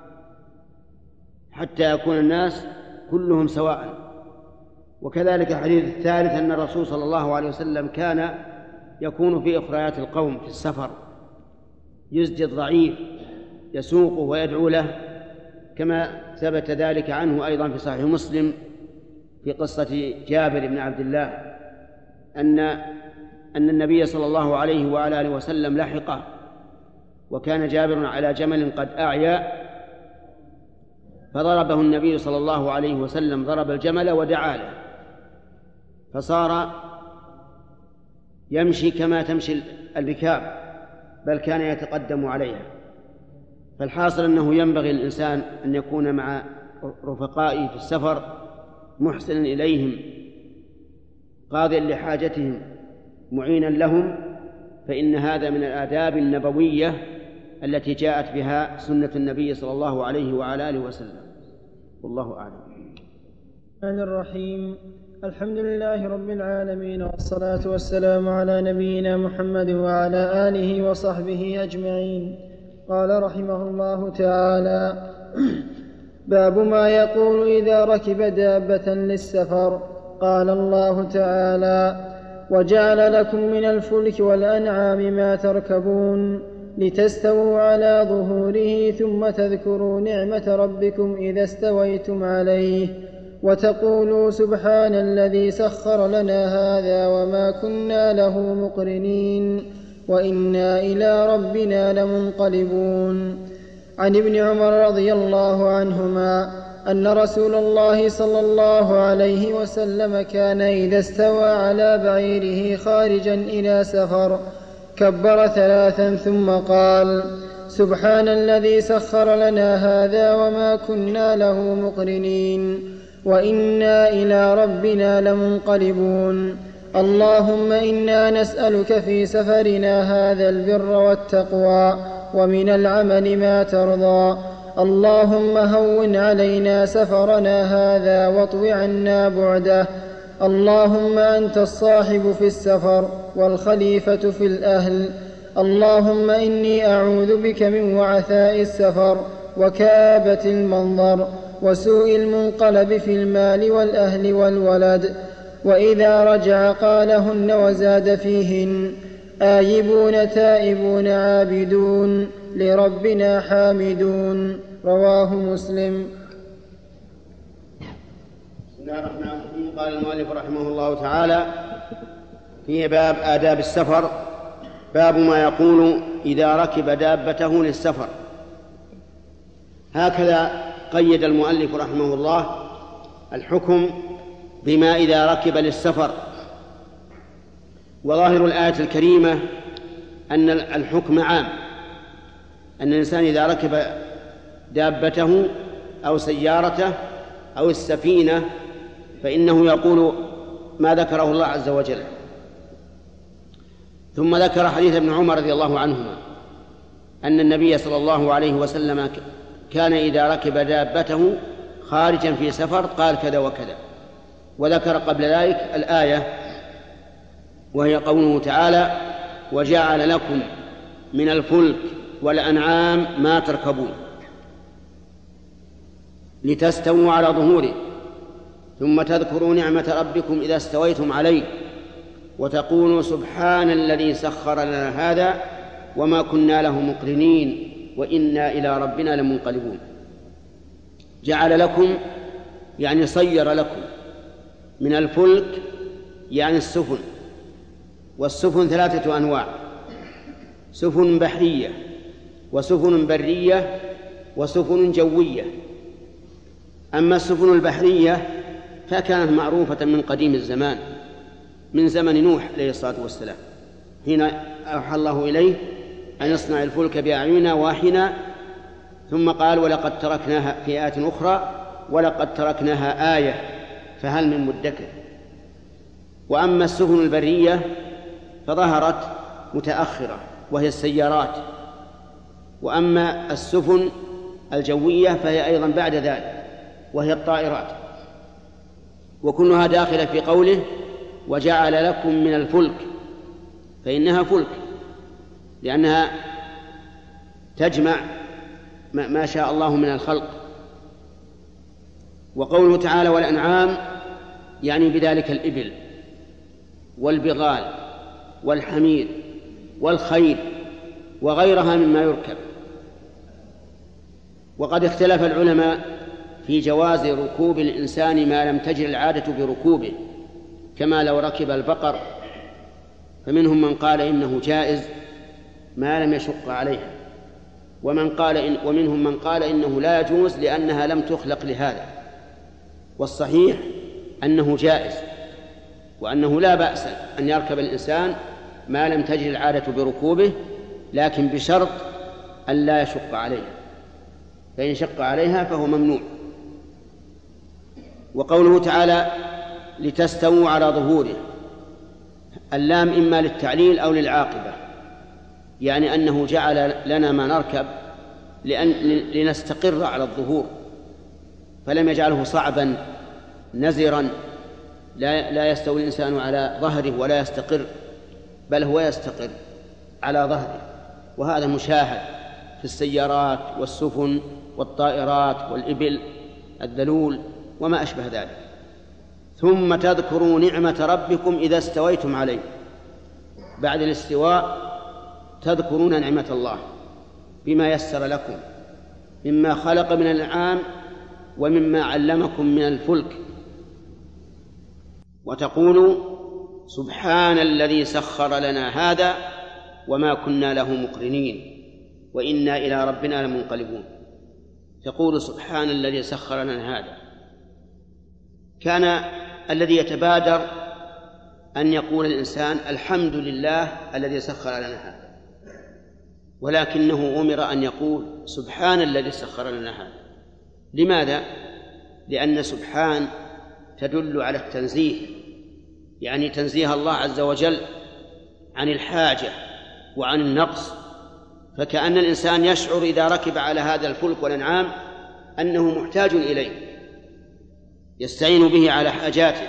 حتى يكون الناس كلهم سواء. وكذلك الحديث الثالث أن الرسول صلى الله عليه وسلم كان يكون في أخريات القوم في السفر، يزجي الضعيف يسوقه ويدعو له، كما ثبت ذلك عنه أيضا في صحيح مسلم في قصة جابر بن عبد الله أن النبي صلى الله عليه وآله وسلم لحقه، وكان جابر على جمل قد أعيا، فضربه النبي صلى الله عليه وسلم، ضرب الجمل ودعا له، فصار يمشي كما تمشي الركاب، بل كان يتقدم عليها. فالحاصل أنه ينبغي للإنسان أن يكون مع رفقائه في السفر محسنا إليهم، قاضيا لحاجتهم، معينا لهم، فإن هذا من الآداب النبوية التي جاءت بها سنة النبي صلى الله عليه وعلى آله وسلم. والله أعلم. الرحمن الرحيم. الحمد لله رب العالمين، والصلاة والسلام على نبينا محمد وعلى آله وصحبه أجمعين. قال رحمه الله تعالى: باب ما يقول إذا ركب دابة للسفر. قال الله تعالى: وجعل لكم من الفلك والأنعام ما تركبون لتستووا على ظهوره ثم تذكروا نعمة ربكم إذا استويتم عليه وتقولوا سبحان الذي سخر لنا هذا وما كنا له مقرنين وإنا إلى ربنا لمنقلبون. عن ابن عمر رضي الله عنهما أن رسول الله صلى الله عليه وسلم كان إذا استوى على بعيره خارجا إلى سفر كبر 3 ثم قال: سبحان الذي سخر لنا هذا وما كنا له مقرنين وإنا إلى ربنا لمنقلبون. اللهم إنا نسألك في سفرنا هذا البر والتقوى ومن العمل ما ترضى. اللهم هون علينا سفرنا هذا واطو عنا بعده. اللهم أنت الصاحب في السفر والخليفة في الأهل. اللهم إني أعوذ بك من وعثاء السفر وكآبة المنظر وسوء المنقلب في المال والأهل والولد. وإذا رجع قالهن وزاد فيهن: آيبون تائبون عابدون لربنا حامدون. رواه مسلم. بسم الله الرحمن الرحيم. قال المؤلف رحمه الله تعالى في باب آداب السفر: باب ما يقول إذا ركب دابته للسفر. هكذا قيد المؤلف رحمه الله الحكم بما إذا ركب للسفر. وظاهر الآية الكريمة أن الحكم عام، أن الإنسان إذا ركب دابته أو سيارته أو السفينة فإنه يقول ما ذكره الله عز وجل. ثم ذكر حديث ابن عمر رضي الله عنهما أن النبي صلى الله عليه وسلم كان إذا ركب دابته خارجا في سفر قال كذا وكذا. وذكر قبل ذلك الآية وهي قوله تعالى: وجعل لكم من الفلك والأنعام ما تركبون لتستووا على ظهوره ثم تذكروا نعمة ربكم إذا استويتم عليه وتقولوا سبحان الذي سخر لنا هذا وما كنا له مقرنين وإنا إلى ربنا لمنقلبون. جعل لكم يعني صير لكم من الفلك يعني السفن، والسفن 3 أنواع: سفن بحرية وسفن برية وسفن جوية. أما السفن البحرية فكانت معروفة من قديم الزمان، من زمن نوح عليه الصلاة والسلام، حين أوحى الله إليه أن يصنع الفلك بأعيننا واحنا، ثم قال: ولقد تركناها في آيات أخرى ولقد تركناها آية فهل من مدكر. وأما السفن البرية فظهرت متأخرة وهي السيارات. وأما السفن الجوية فهي أيضا بعد ذلك وهي الطائرات. وكلها داخلة في قوله وجعل لكم من الفلك، فإنها فلك لأنها تجمع ما شاء الله من الخلق. وقوله تعالى والأنعام يعني بذلك الإبل والبغال والحمير والخيل وغيرها مما يركب. وقد اختلف العلماء في جواز ركوب الإنسان ما لم تجر العادة بركوبه، كما لو ركب البقر، فمنهم من قال إنه جائز ما لم يشق عليها، ومنهم من قال إنه لا يجوز لأنها لم تخلق لهذا. والصحيح أنه جائز، وأنه لا بأس أن يركب الإنسان ما لم تجر العادة بركوبه، لكن بشرط أن لا يشق عليها، فإن شق عليها فهو ممنوع. وقوله تعالى لتستووا على ظهوره، اللام إما للتعليل أو للعاقبة، يعني أنه جعل لنا ما نركب لنستقر على الظهور، فلم يجعله صعبا نزرا لا يستوي الإنسان على ظهره ولا يستقر، بل هو يستقر على ظهره. وهذا مشاهد في السيارات والسفن والطائرات والإبل الذلول وما أشبه ذلك. ثم تذكروا نعمة ربكم إذا استويتم عليه، بعد الاستواء تذكرون نعمة الله بما يسر لكم مما خلق من الأنعام ومما علمكم من الفلك، وتقولوا سبحان الذي سخر لنا هذا وما كنا له مقرنين وإنا إلى ربنا لمنقلبون. تقول سبحان الذي سخر لنا هذا. كان الذي يتبادر أن يقول الإنسان الحمد لله الذي سخر لنا هذا، ولكنه أمر أن يقول سبحان الذي سخر لنا هذا. لماذا؟ لأن سبحان تدل على التنزيه، يعني تنزيه الله عز وجل عن الحاجة وعن النقص، فكأن الإنسان يشعر إذا ركب على هذا الفلك والأنعام أنه محتاج إليه، يستعين به على حاجاته،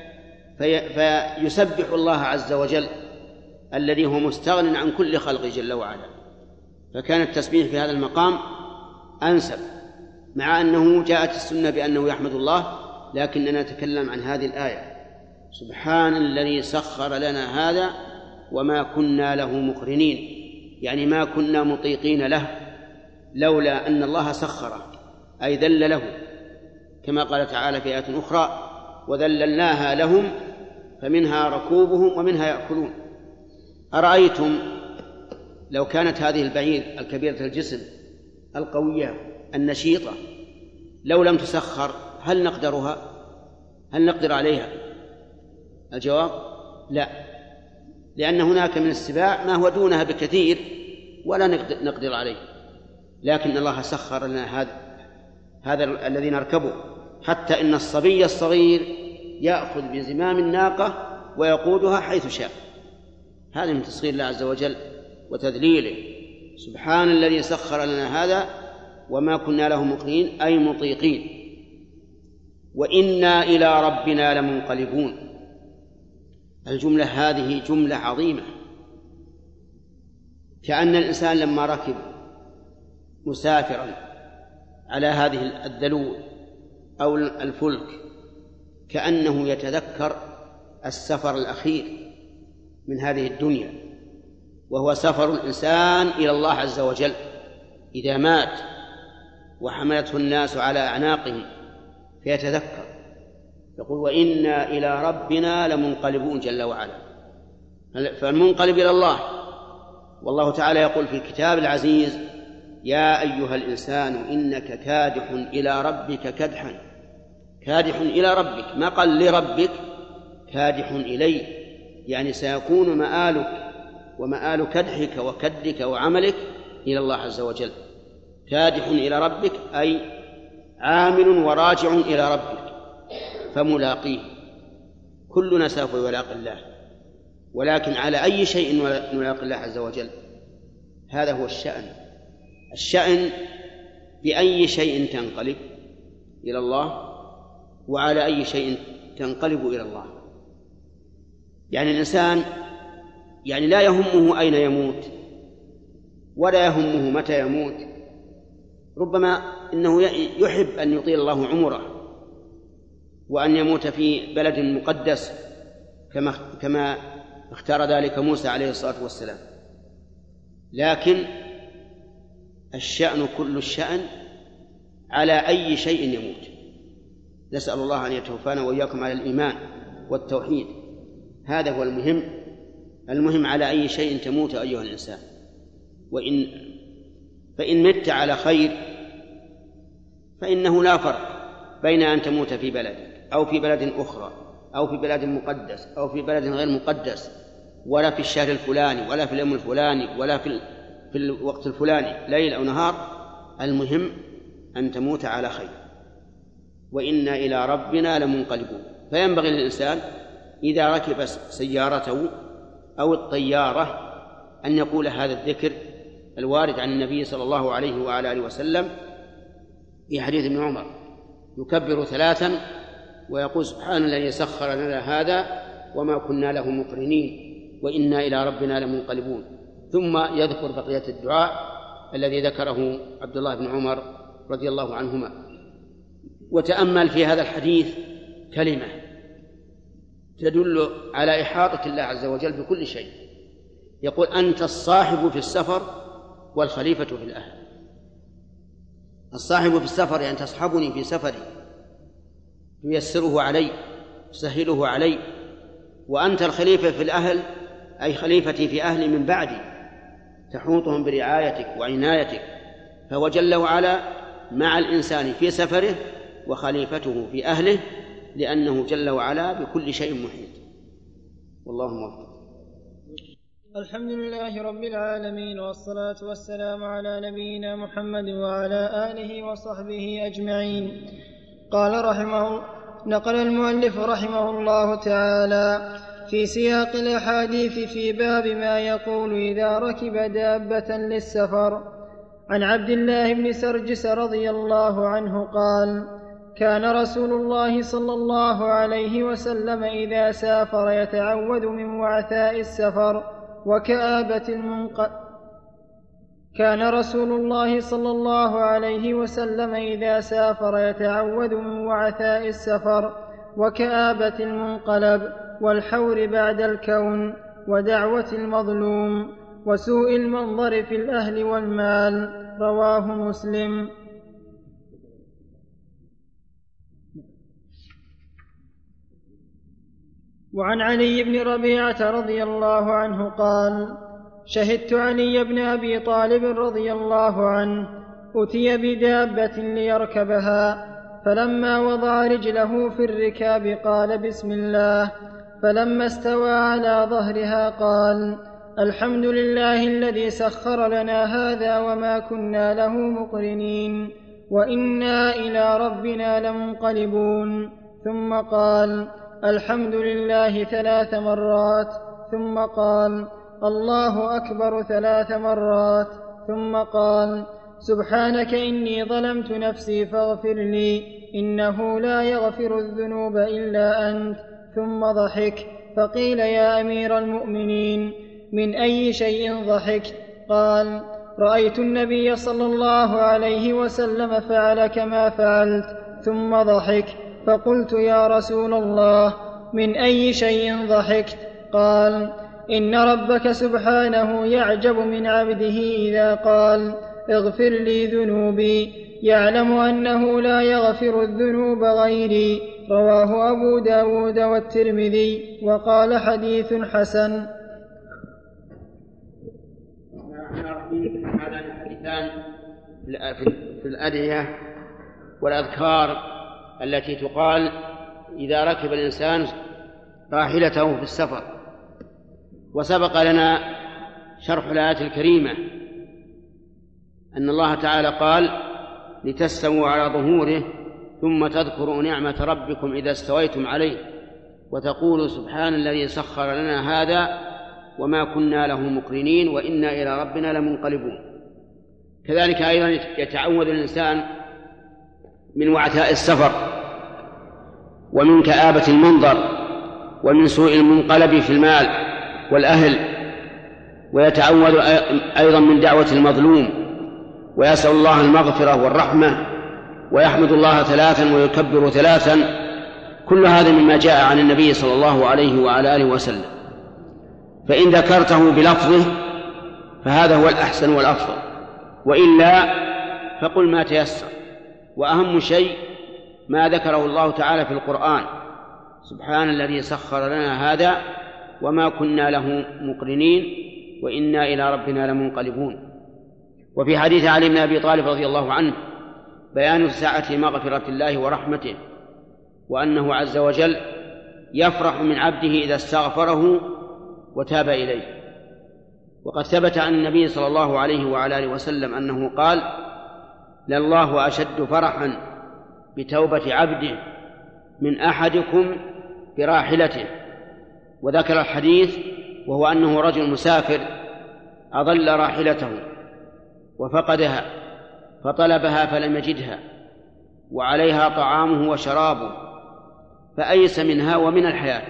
فيسبح الله عز وجل الذي هو مستغن عن كل خلقه جل وعلا. فكان التسبيح في هذا المقام أنسب، مع أنه جاءت السنة بأنه يحمد الله، لكننا نتكلم عن هذه الآية سبحان الذي سخر لنا هذا وما كنا له مقرنين، يعني ما كنا مطيقين له لولا أن الله سخره، أي ذل له، كما قال تعالى في آية أخرى وذللناها لهم فمنها ركوبهم ومنها يأكلون. أرأيتم لو كانت هذه البعير الكبيرة الجسم القوية النشيطة لو لم تسخر هل نقدرها؟ هل نقدر عليها؟ الجواب لا، لأن هناك من السباع ما هو دونها بكثير ولا نقدر عليه، لكن الله سخر لنا هذا الذي نركبه، حتى إن الصبي الصغير يأخذ بزمام الناقة ويقودها حيث شاء. هذا من تسخير الله عز وجل وتذليله. سبحان الذي سخر لنا هذا وما كنا له مقرنين، أي مطيقين، وإنا إلى ربنا لمنقلبون. الجملة هذه جملة عظيمة، كأن الإنسان لما ركب مسافرا على هذه الذلول أو الفلك كأنه يتذكر السفر الأخير من هذه الدنيا، وهو سفر الإنسان إلى الله عز وجل إذا مات وحملته الناس على أعناقهم فيتذكر، يقول وإنا إلى ربنا لمنقلبون جل وعلا. فالمنقلب إلى الله، والله تعالى يقول في الكتاب العزيز يا أيها الإنسان إنك كادح إلى ربك كدحا. كادح إلى ربك، ما قال لربك، كادح إليه، يعني سيكون مآلك ومآل كدحك وكدك وعملك إلى الله عز وجل. كادح إلى ربك أي عامل وراجع إلى ربك فملاقيه. كلنا سوف يلاقي الله، ولكن على أي شيء نلاقي الله عز وجل؟ هذا هو الشأن بأي شيء تنقلب إلى الله وعلى أي شيء تنقلب إلى الله. يعني الإنسان يعني لا يهمه أين يموت ولا يهمه متى يموت، ربما إنه يحب أن يطيل الله عمره وأن يموت في بلد مقدس كما اختار ذلك موسى عليه الصلاة والسلام. لكن الشأن كل الشأن على أي شيء يموت. نسأل الله أن يتوفانا وإياكم على الإيمان والتوحيد، هذا هو المهم. المهم على أي شيء تموت أيها الإنسان. فإن مت على خير فإنه لا فرق بين أن تموت في بلدك أو في بلد أخرى أو في بلد مقدس أو في بلد غير مقدس، ولا في الشهر الفلاني ولا في اليوم الفلاني ولا في الوقت الفلاني، ليل أو نهار. المهم أن تموت على خير، وإنا إلى ربنا لمنقلبون. فينبغي للإنسان إذا ركب سيارته أو الطيارة أن يقول هذا الذكر الوارد عن النبي صلى الله عليه وعلى آله وسلم في حديث ابن عمر: يكبر 3 ويقول سبحان الذي سخر لنا هذا وما كنا له مقرنين وإنا إلى ربنا لمنقلبون، ثم يذكر بقية الدعاء الذي ذكره عبد الله بن عمر رضي الله عنهما. وتأمل في هذا الحديث كلمة تدل على إحاطة الله عز وجل بكل شيء. يقول: أنت الصاحب في السفر والخليفة في الأهل. الصاحب في السفر يعني تصحبني في سفري، تيسره علي، تسهله علي. وأنت الخليفة في الأهل أي خليفتي في أهلي من بعدي، تحوطهم برعايتك وعنايتك. فهو جل وعلا مع الإنسان في سفره وخليفته في أهله، لأنه جل وعلا بكل شيء محيط. والله موفق. الحمد لله رب العالمين، والصلاة والسلام على نبينا محمد وعلى آله وصحبه أجمعين. نقل المؤلف رحمه الله تعالى في سياق الأحاديث في باب ما يقول إذا ركب دابة للسفر عن عبد الله بن سرجس رضي الله عنه قال: كان رسول الله صلى الله عليه وسلم إذا سافر يتعوذ من وعثاء السفر وكآبة كان رسول الله صلى الله عليه وسلم إذا سافر يتعوذ من وعثاء السفر وكآبة المنقلب والحور بعد الكون ودعوة المظلوم وسوء المنظر في الأهل والمال. رواه مسلم. وعن علي بن ربيعة رضي الله عنه قال: شهدت علي بن أبي طالب رضي الله عنه أتي بدابة ليركبها، فلما وضع رجله في الركاب قال: بسم الله، فلما استوى على ظهرها قال: الحمد لله الذي سخر لنا هذا وما كنا له مقرنين وإنا إلى ربنا لمنقلبون. ثم قال: الحمد لله 3 مرات، ثم قال: الله أكبر 3 مرات، ثم قال: سبحانك إني ظلمت نفسي فاغفر لي إنه لا يغفر الذنوب إلا أنت. ثم ضحك، فقيل: يا أمير المؤمنين من أي شيء ضحكت؟ قال: رأيت النبي صلى الله عليه وسلم فعل كما فعلت. ثم ضحك، فقلت: يا رسول الله من أي شيء ضحكت؟ قال: إن ربك سبحانه يعجب من عبده إذا قال: اغفر لي ذنوبي، يعلم أنه لا يغفر الذنوب غيري. رواه أبو داود والترمذي وقال: حديث حسن. هذان الحديثان في الأدعية والأذكار التي تقال إذا ركب الإنسان راحلته في السفر. وسبق لنا شرح الآية الكريمة أن الله تعالى قال: لتستووا على ظهوره ثم تذكروا نعمة ربكم إذا استويتم عليه وتقولوا سبحان الذي سخر لنا هذا وما كنا له مقرنين وإنا إلى ربنا لمنقلبون. كذلك أيضا يتعوذ الإنسان من وعثاء السفر ومن كآبة المنظر ومن سوء المنقلب في المال والأهل، ويتعوذ أيضا من دعوة المظلوم، ويسأل الله المغفرة والرحمة، ويحمد الله 3 ويكبر 3. كل هذا مما جاء عن النبي صلى الله عليه وعلى آله وسلم. فإن ذكرته بلفظه فهذا هو الأحسن والأفضل، وإلا فقل ما تيسر. وأهم شيء ما ذكره الله تعالى في القرآن: سبحان الذي سخر لنا هذا وما كنا له مقرنين وإنا إلى ربنا لمنقلبون. وفي حديث علي بن أبي طالب رضي الله عنه بيان سعة مغفرة الله ورحمته، وأنه عز وجل يفرح من عبده إذا استغفره وتاب إليه. وقد ثبت عن النبي صلى الله عليه وعلى آله وسلم أنه قال: لله أشد فرحا بتوبة عبده من أحدكم براحلته. وذكر الحديث وهو أنه رجل مسافر أضل راحلته وفقدها فطلبها فلم يجدها، وعليها طعامه وشرابه، فأيس منها ومن الحياة،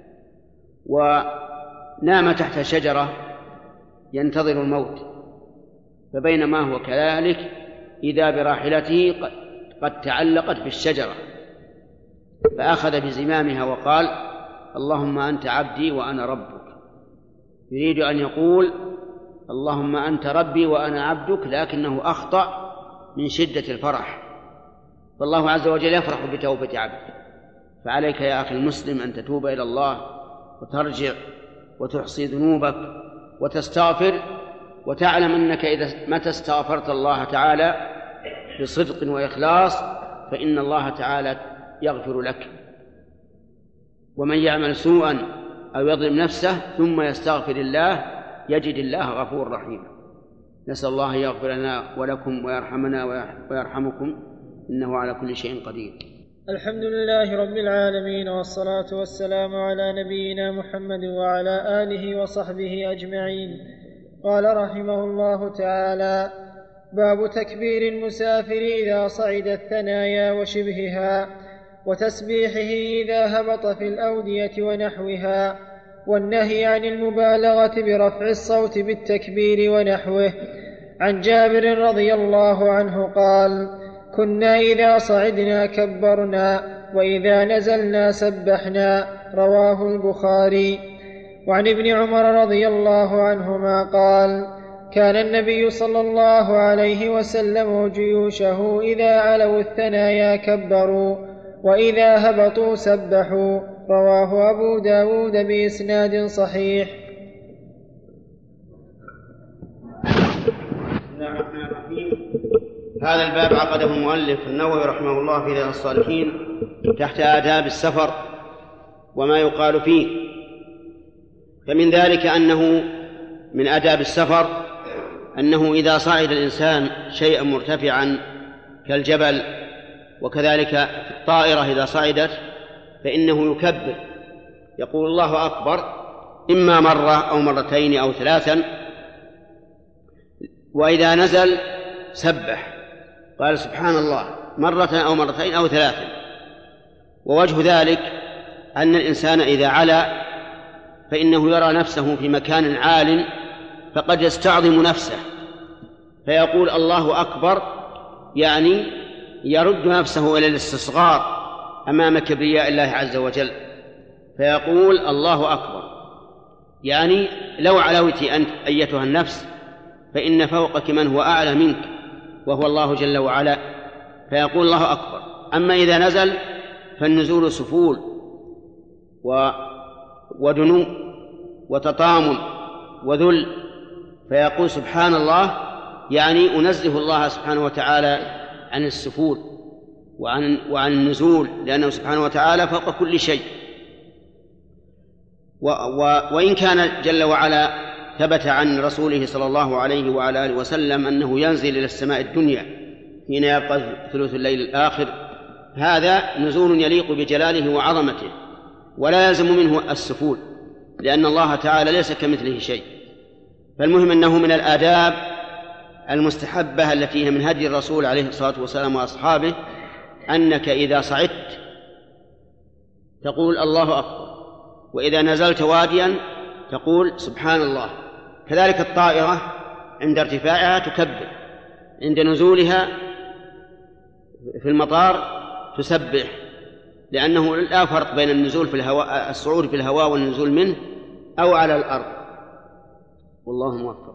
ونام تحت شجرة ينتظر الموت، فبينما هو كذلك إذا براحلته قد تعلقت بالشجرة، فأخذ بزمامها وقال: اللهم أنت عبدي وأنا ربك. يريد أن يقول: اللهم أنت ربي وأنا عبدك، لكنه أخطأ من شدة الفرح. فالله عز وجل يفرح بتوبة عبده. فعليك يا أخي المسلم أن تتوب إلى الله وترجع وتحصي ذنوبك وتستغفر، وتعلم أنك متى استغفرت الله تعالى بصدق وإخلاص فإن الله تعالى يغفر لك. ومن يعمل سوءا أو يظلم نفسه ثم يستغفر الله يجد الله غفور رحيم. نسأل الله يغفر لنا ولكم ويرحمنا ويرحمكم، إنه على كل شيء قدير. الحمد لله رب العالمين، والصلاة والسلام على نبينا محمد وعلى آله وصحبه أجمعين. قال رحمه الله تعالى: باب تكبير المسافر إذا صعد الثنايا وشبهها، وتسبيحه إذا هبط في الأودية ونحوها، والنهي عن المبالغة برفع الصوت بالتكبير ونحوه. عن جابر رضي الله عنه قال: كنا إذا صعدنا كبرنا وإذا نزلنا سبحنا. رواه البخاري. وعن ابن عمر رضي الله عنهما قال: كان النبي صلى الله عليه وسلم وجيوشه إذا علوا الثنايا كبروا وإذا هبطوا سبحوا. رواه أبو داود بإسناد صحيح. هذا الباب عقده المؤلف النووي رحمه الله في رياض الصالحين تحت آداب السفر وما يقال فيه. فمن ذلك أنه من آداب السفر أنه إذا صعد الإنسان شيئا مرتفعا كالجبل، وكذلك في الطائرة إذا صعدت فإنه يكبر، يقول الله أكبر إما مرة أو مرتين أو 3، وإذا نزل سبح، قال سبحان الله مرة أو مرتين أو 3. ووجه ذلك أن الإنسان إذا علا فإنه يرى نفسه في مكان عال فقد يستعظم نفسه فيقول الله أكبر، يعني يرد نفسه إلى الاستصغار أمام كبرياء الله عز وجل، فيقول الله أكبر، يعني لو علوت أنت أيتها النفس فإن فوقك من هو أعلى منك وهو الله جل وعلا، فيقول الله أكبر. أما إذا نزل فالنزول سفول ودنو وتطامن وذل، فيقول سبحان الله، يعني أنزه الله سبحانه وتعالى عن السفول وعن النزول، لأنه سبحانه وتعالى فوق كل شيء. وإن كان جل وعلا ثبت عن رسوله صلى الله عليه وعلى آله وسلم أنه ينزل إلى السماء الدنيا حين يبقى ثلث الليل الآخر، هذا نزول يليق بجلاله وعظمته ولا يلزم منه السفول، لأن الله تعالى ليس كمثله شيء. فالمهم أنه من الآداب المستحبة التي هي من هدي الرسول عليه الصلاة والسلام وأصحابه أنك إذا صعدت تقول الله أكبر، وإذا نزلت واديا تقول سبحان الله. كذلك الطائرة عند ارتفاعها تكبر، عند نزولها في المطار تسبح، لأنه لا فرق بين النزول في الهواء، الصعود في الهواء والنزول منه أو على الأرض. والله موفق.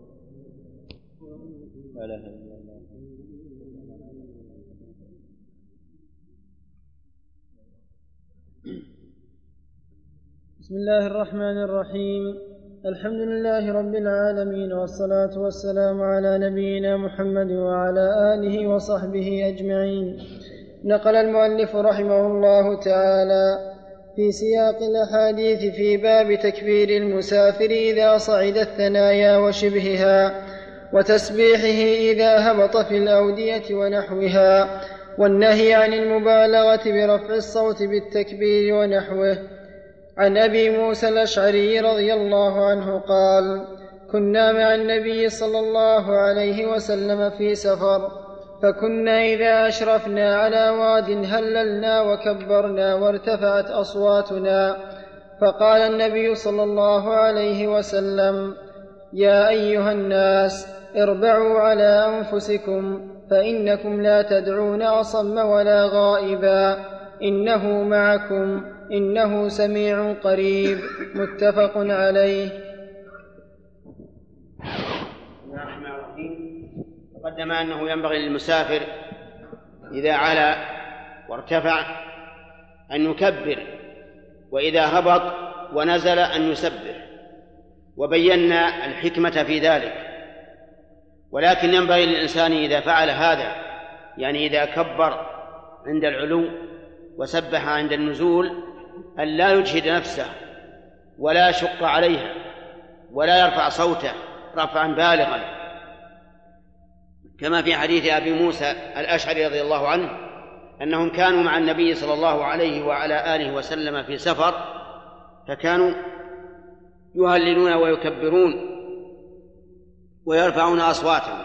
بسم الله الرحمن الرحيم. الحمد لله رب العالمين، والصلاة والسلام على نبينا محمد وعلى آله وصحبه أجمعين. نقل المؤلف رحمه الله تعالى في سياق الأحاديث في باب تكبير المسافر إذا صعد الثنايا وشبهها، وتسبيحه إذا هبط في الأودية ونحوها، والنهي عن المبالغة برفع الصوت بالتكبير ونحوه. عن أبي موسى الأشعري رضي الله عنه قال: كنا مع النبي صلى الله عليه وسلم في سفر، فكنا إذا أشرفنا على واد هللنا وكبرنا وارتفعت أصواتنا، فقال النبي صلى الله عليه وسلم: يا أيها الناس، اربعوا على أنفسكم، فإنكم لا تدعون أصم ولا غائبا، إنه معكم، إنه سميع قريب. متفق عليه. تقدم أنه ينبغي للمسافر إذا علا وارتفع أن يكبر، وإذا هبط ونزل أن يسبح، وبينا الحكمة في ذلك. ولكن ينبغي للإنسان إذا فعل هذا، يعني إذا كبر عند العلو وسبح عند النزول، أن لا يجهد نفسه ولا يشق عليها ولا يرفع صوته رفعا بالغا، كما في حديث أبي موسى الأشعري رضي الله عنه أنهم كانوا مع النبي صلى الله عليه وعلى آله وسلم في سفر، فكانوا يهللون ويكبرون ويرفعون أصواتهم،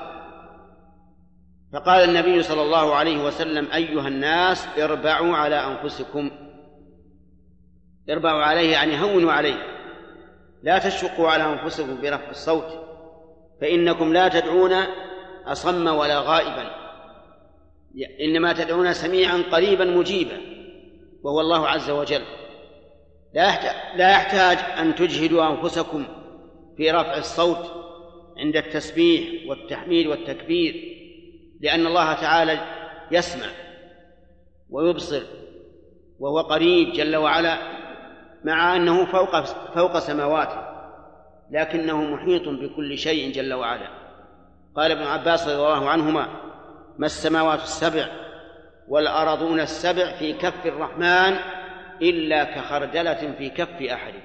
فقال النبي صلى الله عليه وسلم: أيها الناس، اربعوا على أنفسكم. اربعوا عليه يعني هونوا عليه، لا تشقوا على أنفسكم برفع الصوت، فإنكم لا تدعون أصم ولا غائبا، إنما تدعون سميعا قريبا مجيبا، وهو الله عز وجل. لا يحتاج أن تجهدوا أنفسكم في رفع الصوت عند التسبيح والتحميد والتكبير، لأن الله تعالى يسمع ويبصر وهو قريب جل وعلا، مع أنه فوق سماواته، لكنه محيط بكل شيء جل وعلا. قال ابن عباس رضي الله عنهما: ما السماوات السبع والأرضون السبع في كف الرحمن إلا كخردلة في كف أحد.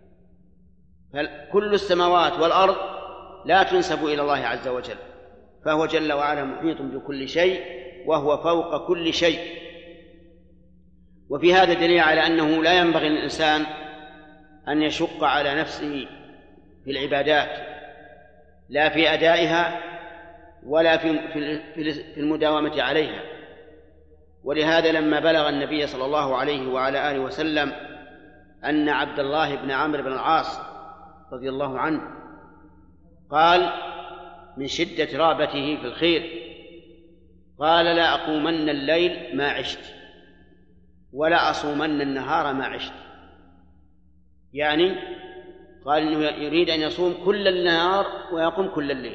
فكل السماوات والأرض لا تنسب إلى الله عز وجل، فهو جل وعلا محيط بكل شيء وهو فوق كل شيء. وفي هذا دليل على أنه لا ينبغي للإنسان أن يشق على نفسه في العبادات، لا في أدائها ولا في المداومة عليها. ولهذا لما بلغ النبي صلى الله عليه وعلى آله وسلم أن عبد الله بن عمرو بن العاص رضي الله عنه قال من شدة رغبته في الخير، قال: لا أقومن الليل ما عشت ولا أصومن النهار ما عشت. يعني قال إنه يريد أن يصوم كل النهار ويقوم كل الليل.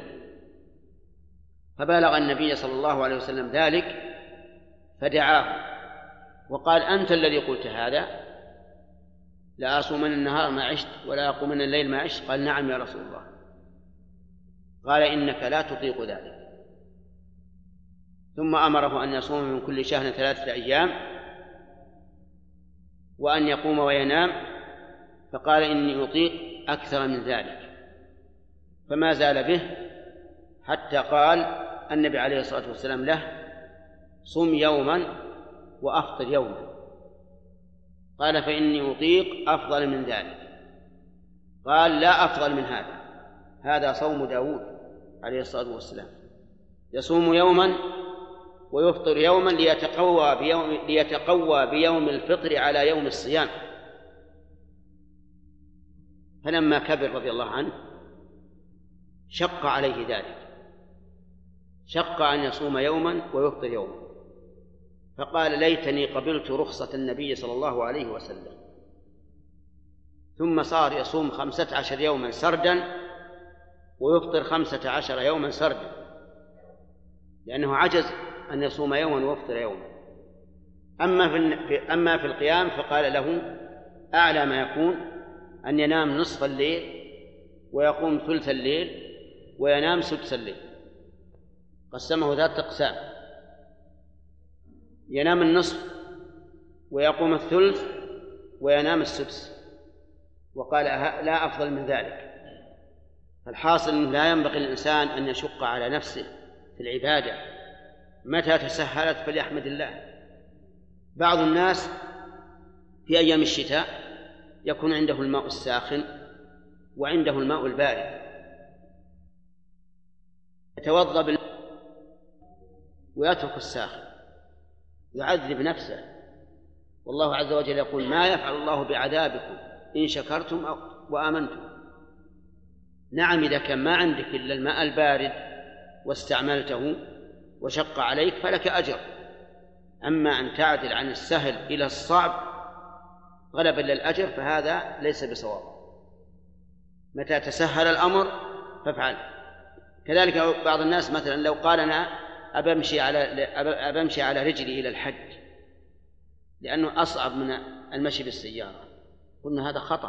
فبلغ النبي صلى الله عليه وسلم ذلك فدعاه وقال: أنت الذي قلت هذا، لا أصومن النهار ما عشت ولا أقومن الليل ما عشت؟ قال: نعم يا رسول الله. قال: إنك لا تطيق ذلك. ثم أمره أن يصوم من كل شهر 3 أيام وأن يقوم وينام، فقال: إني أطيق أكثر من ذلك. فما زال به حتى قال النبي عليه الصلاة والسلام له: صم يوما وأفطر يوما. قال: فإني أطيق أفضل من ذلك. قال: لا أفضل من هذا، هذا صوم داود عليه الصلاة والسلام، يصوم يوما ويفطر يوما ليتقوى بيوم الفطر على يوم الصيام. فلما كبر رضي الله عنه شق عليه ذلك، شق أن يصوم يوما ويفطر يوما، فقال ليتني قبلت رخصة النبي صلى الله عليه وسلم. ثم صار يصوم 15 يوما سردا ويفطر 15 يوما سردا، لأنه عجز أن يصوم يوما ويفطر يوما. أما في القيام فقال له أعلى ما يكون أن ينام نصف الليل ويقوم ثلث الليل وينام سدس الليل، قسمه 3 أقسام، ينام النصف ويقوم الثلث وينام السدس، وقال لا أفضل من ذلك. فالحاصل لا ينبغي للإنسان أن يشق على نفسه في العبادة، متى تسهلت فليحمد الله. بعض الناس في أيام الشتاء يكون عنده الماء الساخن وعنده الماء البارد، يتوضأ ويترك الساخن، يعذب نفسه، والله عز وجل يقول ما يفعل الله بعذابكم إن شكرتم وآمنتم. نعم، إذا كان ما عندك إلا الماء البارد واستعملته وشق عليك فلك أجر، أما أن تعدل عن السهل إلى الصعب غلبا للأجر فهذا ليس بصواب. متى تسهل الأمر فافعل. كذلك بعض الناس مثلا لو قال أنا أبمشي على رجلي إلى الحج لأنه أصعب من المشي بالسيارة، قلنا هذا خطأ.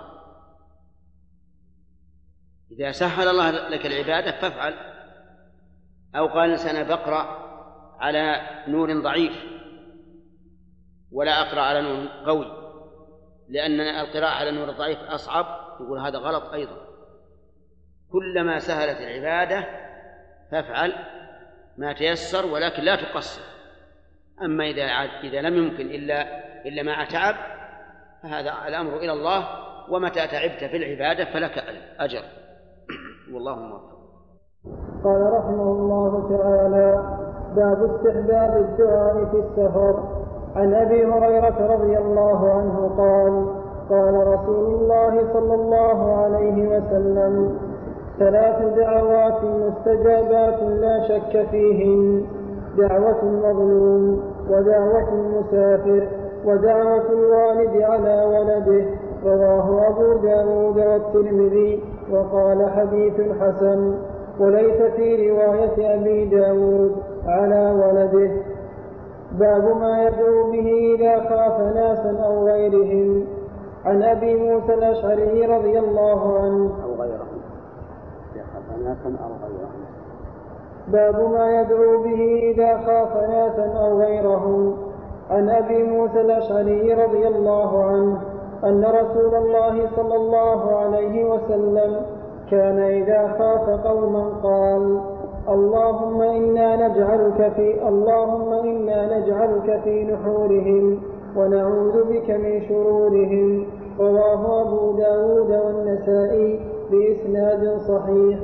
إذا سهل الله لك العبادة فافعل. أو قال الإنسان بقرأ على نور ضعيف ولا أقرأ على نور قوي لأن القراءة على نور ضعيف أصعب، يقول هذا غلط أيضا. كلما سهلت العبادة فافعل ما تيسر، ولكن لا تقصر. أما إذا لم يمكن إلا مع تعب فهذا الأمر إلى الله، ومتى تعبت في العبادة فلك أجر. والله موفق. قال رحمه الله تعالى: باب استحباب الدعاء في السفر. عن أبي هريرة رضي الله عنه قال: قال رسول الله صلى الله عليه وسلم: 3 دعوات مستجابات لا شك فيهن: دعوة المظلوم، ودعوة المسافر، ودعوة الوالد على ولده. رواه أبو داود والترمذي وقال حديث حسن، وليس في رواية أبي داود على ولده. باب ما يدعو به إذا خاف ناسا أو غيرهم. عن أبي موسى الأشعري رضي الله عنه أو غيرهم. باب ما يدعو به إذا خاف ناسا أو غيرهم. عن أبي موسى الأشعري رضي الله عنه أن رسول الله صلى الله عليه وسلم كان إذا خاف قوما قال: اللهم إنا نجعلك في نحورهم ونعوذ بك من شرورهم. رواه أبو داود والنسائي بإسناد صحيح.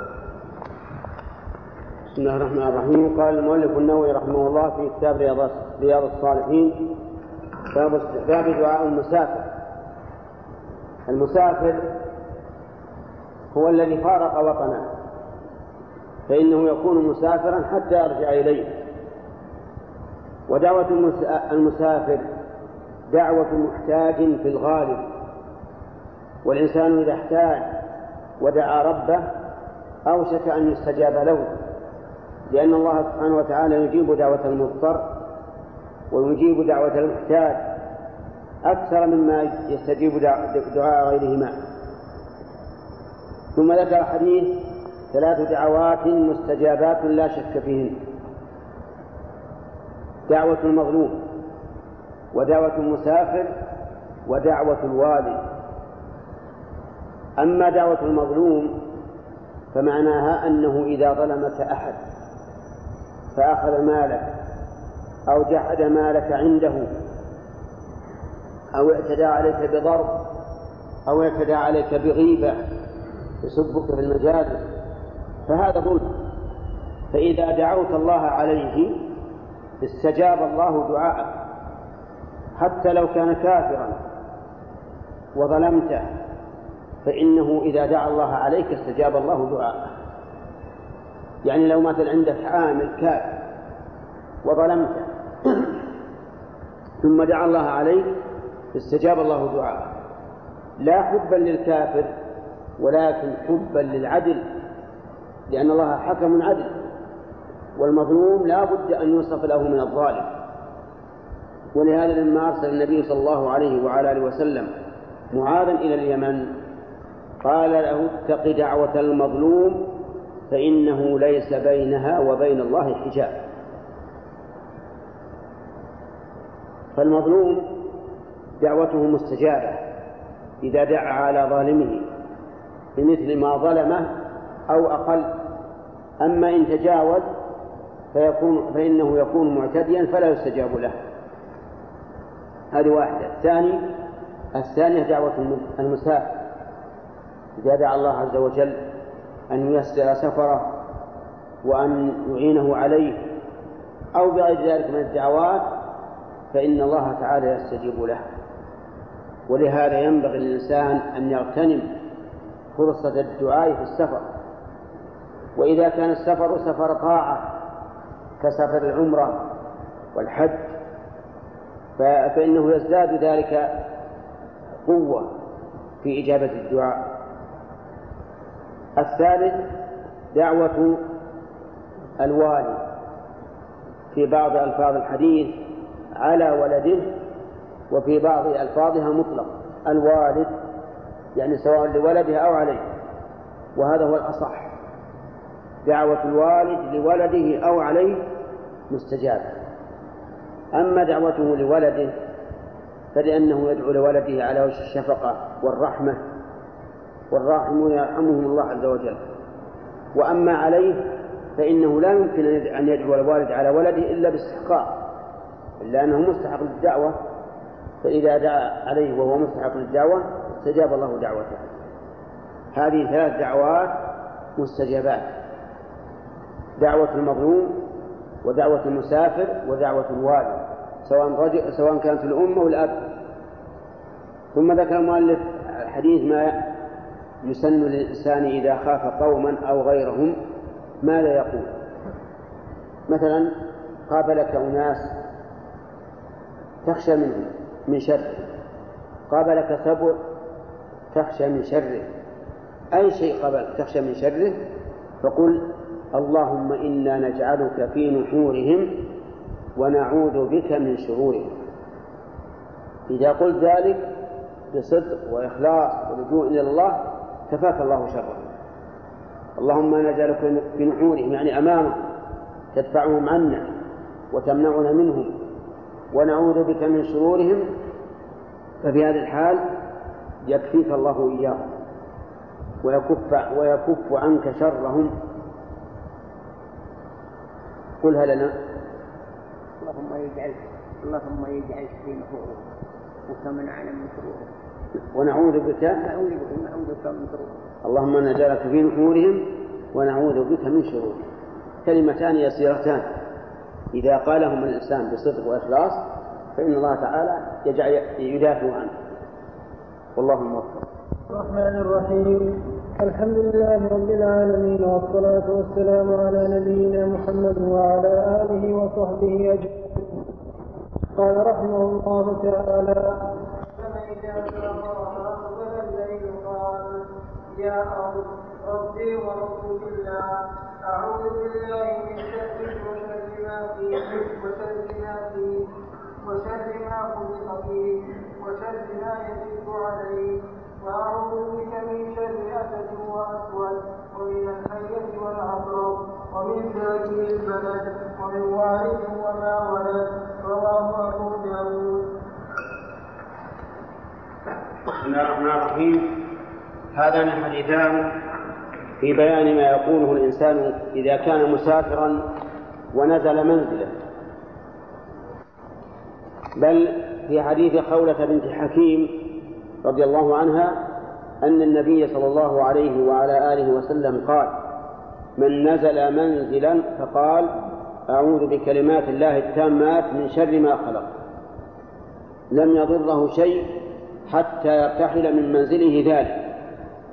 بسم الله الرحمن الرحيم. قال المؤلف النووي رحمه الله في كتاب رياض الصالحين: باب استحباب دعاء المسافر. المسافر هو الذي فارق وطنه، فإنه يكون مسافرا حتى يرجع إليه. ودعوة المسافر دعوة محتاج في الغالب، والإنسان إذا احتاج ودعا ربه أوشك أن يستجاب له، لأن الله سبحانه وتعالى يجيب دعوة المضطر ويجيب دعوة المحتاج أكثر مما يستجيب دعاء غيرهما. ثم ذكر حديث: 3 دعوات مستجابات لا شك فيهن: دعوة المظلوم، ودعوة المسافر، ودعوة الوالد. أما دعوة المظلوم فمعناها أنه إذا ظلمك أحد فأخذ مالك أو جحد مالك عنده أو اعتدى عليك بضرب أو اعتدى عليك بغيبة يسبك في المجالس فهذا ظلم. فإذا دعوت الله عليه استجاب الله دعاءك حتى لو كان كافرا وظلمته، فإنه إذا دعا الله عليك استجاب الله دعاءه. يعني لو مثل عندك عامل كافر وظلمته ثم دعا الله عليك استجاب الله دعاءه، لا حبا للكافر ولكن حبا للعدل، لأن الله حكم عدل، والمظلوم لا بد أن يوصف له من الظالم. ولهذا لما أرسل النبي صلى الله عليه وعلى آله وسلم معاذا إلى اليمن قال له اتق دعوة المظلوم فإنه ليس بينها وبين الله حجاب. فالمظلوم دعوته مستجابة إذا دعا على ظالمه بمثل ما ظلمه أو أقل. أما إن تجاوز فإنه يكون معتديا فلا يستجاب له. هذه واحدة. الثانية دعوة المسافر إذا دعا الله عز وجل أن ييسر سفره وأن يعينه عليه أو بغير ذلك من الدعوات فإن الله تعالى يستجيب له. ولهذا ينبغي للإنسان أن يغتنم فرصة الدعاء في السفر. وإذا كان السفر سفر طاعة كسفر العمرة والحج فإنه يزداد ذلك قوة في إجابة الدعاء. الثالث دعوة الوالي في بعض ألفاظ الحديث على ولده وفي بعض ألفاظها مطلق الوالد، يعني سواء لولده أو عليه، وهذا هو الأصح. دعوة الوالد لولده أو عليه مستجابة. أما دعوته لولده فلأنه يدعو لولده على وجه الشفقة والرحمة، والراحمون يرحمهم الله عز وجل. وأما عليه فإنه لا يمكن أن يدعو الوالد على ولده إلا باستحقاق، إلا أنه مستحق للدعوة، فإذا دعا عليه وهو مستحق للدعوة استجاب الله دعوته. هذه 3 دعوات مستجابات: دعوة المظلوم ودعوة المسافر ودعوة الوالد، سواء كانت الأم أو الأب. ثم ذكر المؤلف الحديث ما يسن للإنسان إذا خاف قوما أو غيرهم ماذا يقول. مثلا قابلك أناس تخشى منهم من شره، قابلك سبع تخشى من شره، أي شيء قابلك تخشى من شره فقل اللهم إنا نجعلك في نحورهم ونعوذ بك من شرورهم. إذا قلت ذلك بصدق وإخلاص ولجوء إلى الله كفاك الله شرهم. اللهم نجعلك في نحورهم يعني أمامهم تدفعهم عنا وتمنعنا منهم، ونعوذ بك من شرورهم، ففي هذه الحال يكفيك الله إياهم ويكف عنك شرهم. قلها لنا. اللهم يجعلك في نحورهم وتمنعنا من شرورهم ونعوذ بك من شرورهم. اللهم نجعلك في نحورهم ونعوذ بك من شرورهم. كلمتان يسيرتان إذا قالهم الإنسان بصدق وإخلاص فإن الله تعالى يدافع عنه. والله الموفق. الرحمن الرحيم. الحمد لله رب العالمين، والصلاة والسلام على نبينا محمد وعلى آله وصحبه أجمعين. قال رحمه الله تعالى: يا ربي وربك الله، أعوذ بالله من شرك وشر ما فيه وشر ما خلق فيه وشر ما يجب عليه، وأعوذ بك من شر أسد وأسود ومن الحية والعقرب ومن ذاكر البلد ومن والد وما ولد. رواه أبو داود. بسم الله الرحمن الرحيم. هذان الحديثان في بيان ما يقوله الإنسان إذا كان مسافرا ونزل منزله. بل في حديث خولة بنت حكيم رضي الله عنها أن النبي صلى الله عليه وعلى آله وسلم قال: من نزل منزلا فقال أعوذ بكلمات الله التامات من شر ما خلق لم يضره شيء حتى يرتحل من منزله ذلك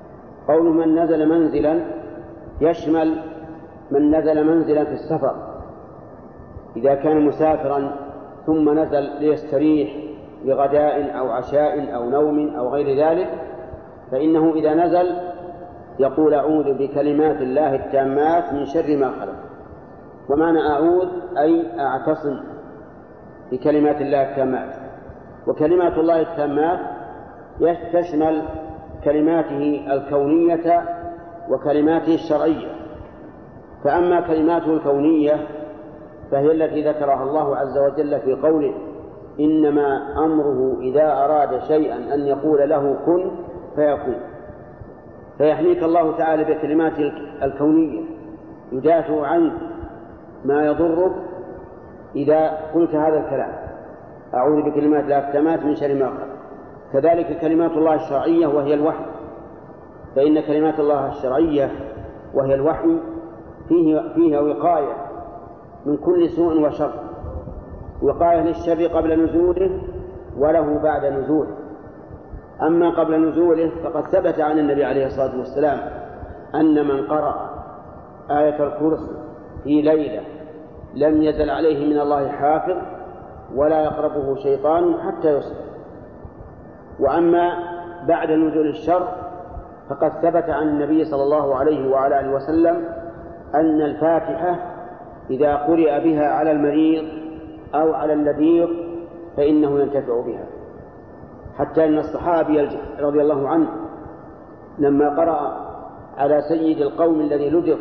قول من نزل منزلا يشمل من نزل منزلا في السفر، إذا كان مسافرا ثم نزل ليستريح لغداء أو عشاء أو نوم أو غير ذلك، فإنه إذا نزل يقول أعوذ بكلمات الله التامات من شر ما خلق. ومعنى أعوذ أي أعتصم بكلمات الله التامات. وكلمات الله التامات تشمل كلماته الكونية وكلماته الشرعية. فأما كلماته الكونية فهي التي ذكرها الله عز وجل في قوله إنما أمره إذا أراد شيئا أن يقول له كن فيكون. فيحميك الله تعالى بكلماته الكونية، يدافع عنك ما يضرك إذا قلت هذا الكلام، أعوذ بكلمات الله التامات من شر ما خلق. كذلك كلمات الله الشرعية وهي الوحي، فإن كلمات الله الشرعية وهي الوحي فيها وقاية من كل سوء وشر، وقاية للشر قبل نزوله وله بعد نزوله. أما قبل نزوله فقد ثبت عن النبي عليه الصلاة والسلام أن من قرأ آية الكرسي في ليلة لم يزل عليه من الله حافظ ولا يقربه شيطان حتى يصبح. وأما بعد نزول الشر فقد ثبت عن النبي صلى الله عليه وعلى آله وسلم أن الفاتحة إذا قرئ بها على المريض أو على اللذيذ فإنه ينتفع بها، حتى أن الصحابي رضي الله عنه لما قرأ على سيد القوم الذي لدغ،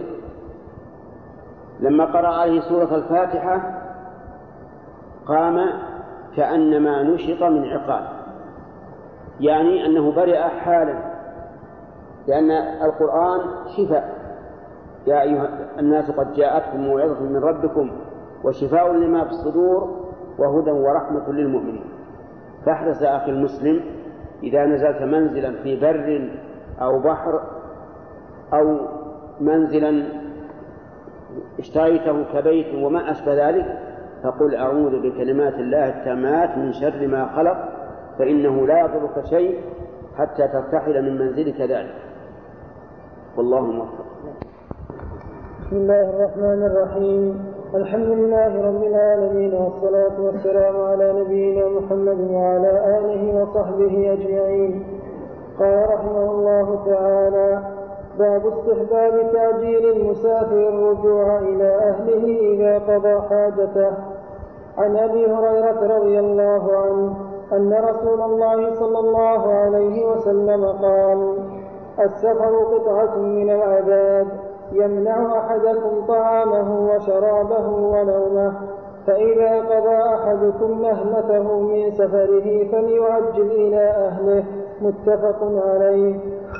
لما قرأ عليه سورة الفاتحة قام كأنما نشط من عقال، يعني أنه برئ حالا، لأن القرآن شفاء. يا أيها الناس قد جاءتكم موعظة من ربكم وشفاء لما في الصدور وهدى ورحمة للمؤمنين. فاحرص يا أخي المسلم إذا نزلت منزلا في بر أو بحر أو منزلا اشتريته كبيت وما أشبه ذلك، فقل أعوذ بكلمات الله التامات من شر ما خلق، فإنه لا يضرك شيء حتى ترتحل من منزلك ذلك. والله موفق. بسم الله الرحمن الرحيم. الحمد لله رب العالمين، والصلاة والسلام على نبينا محمد وعلى آله وصحبه أجمعين. قال رحمه الله تعالى: باب استحباب تعجيل المسافر الرجوع إلى أهله إذا قضى حاجته. عن أبي هريرة رضي الله عنه أن رسول الله صلى الله عليه وسلم قال: السفر قطعة من العذاب، يمنع أحدكم طعامه وشرابه ونومه، فإذا قضى أحدكم نهمته من سفره فليعجل إلى أهله. متفق عليه.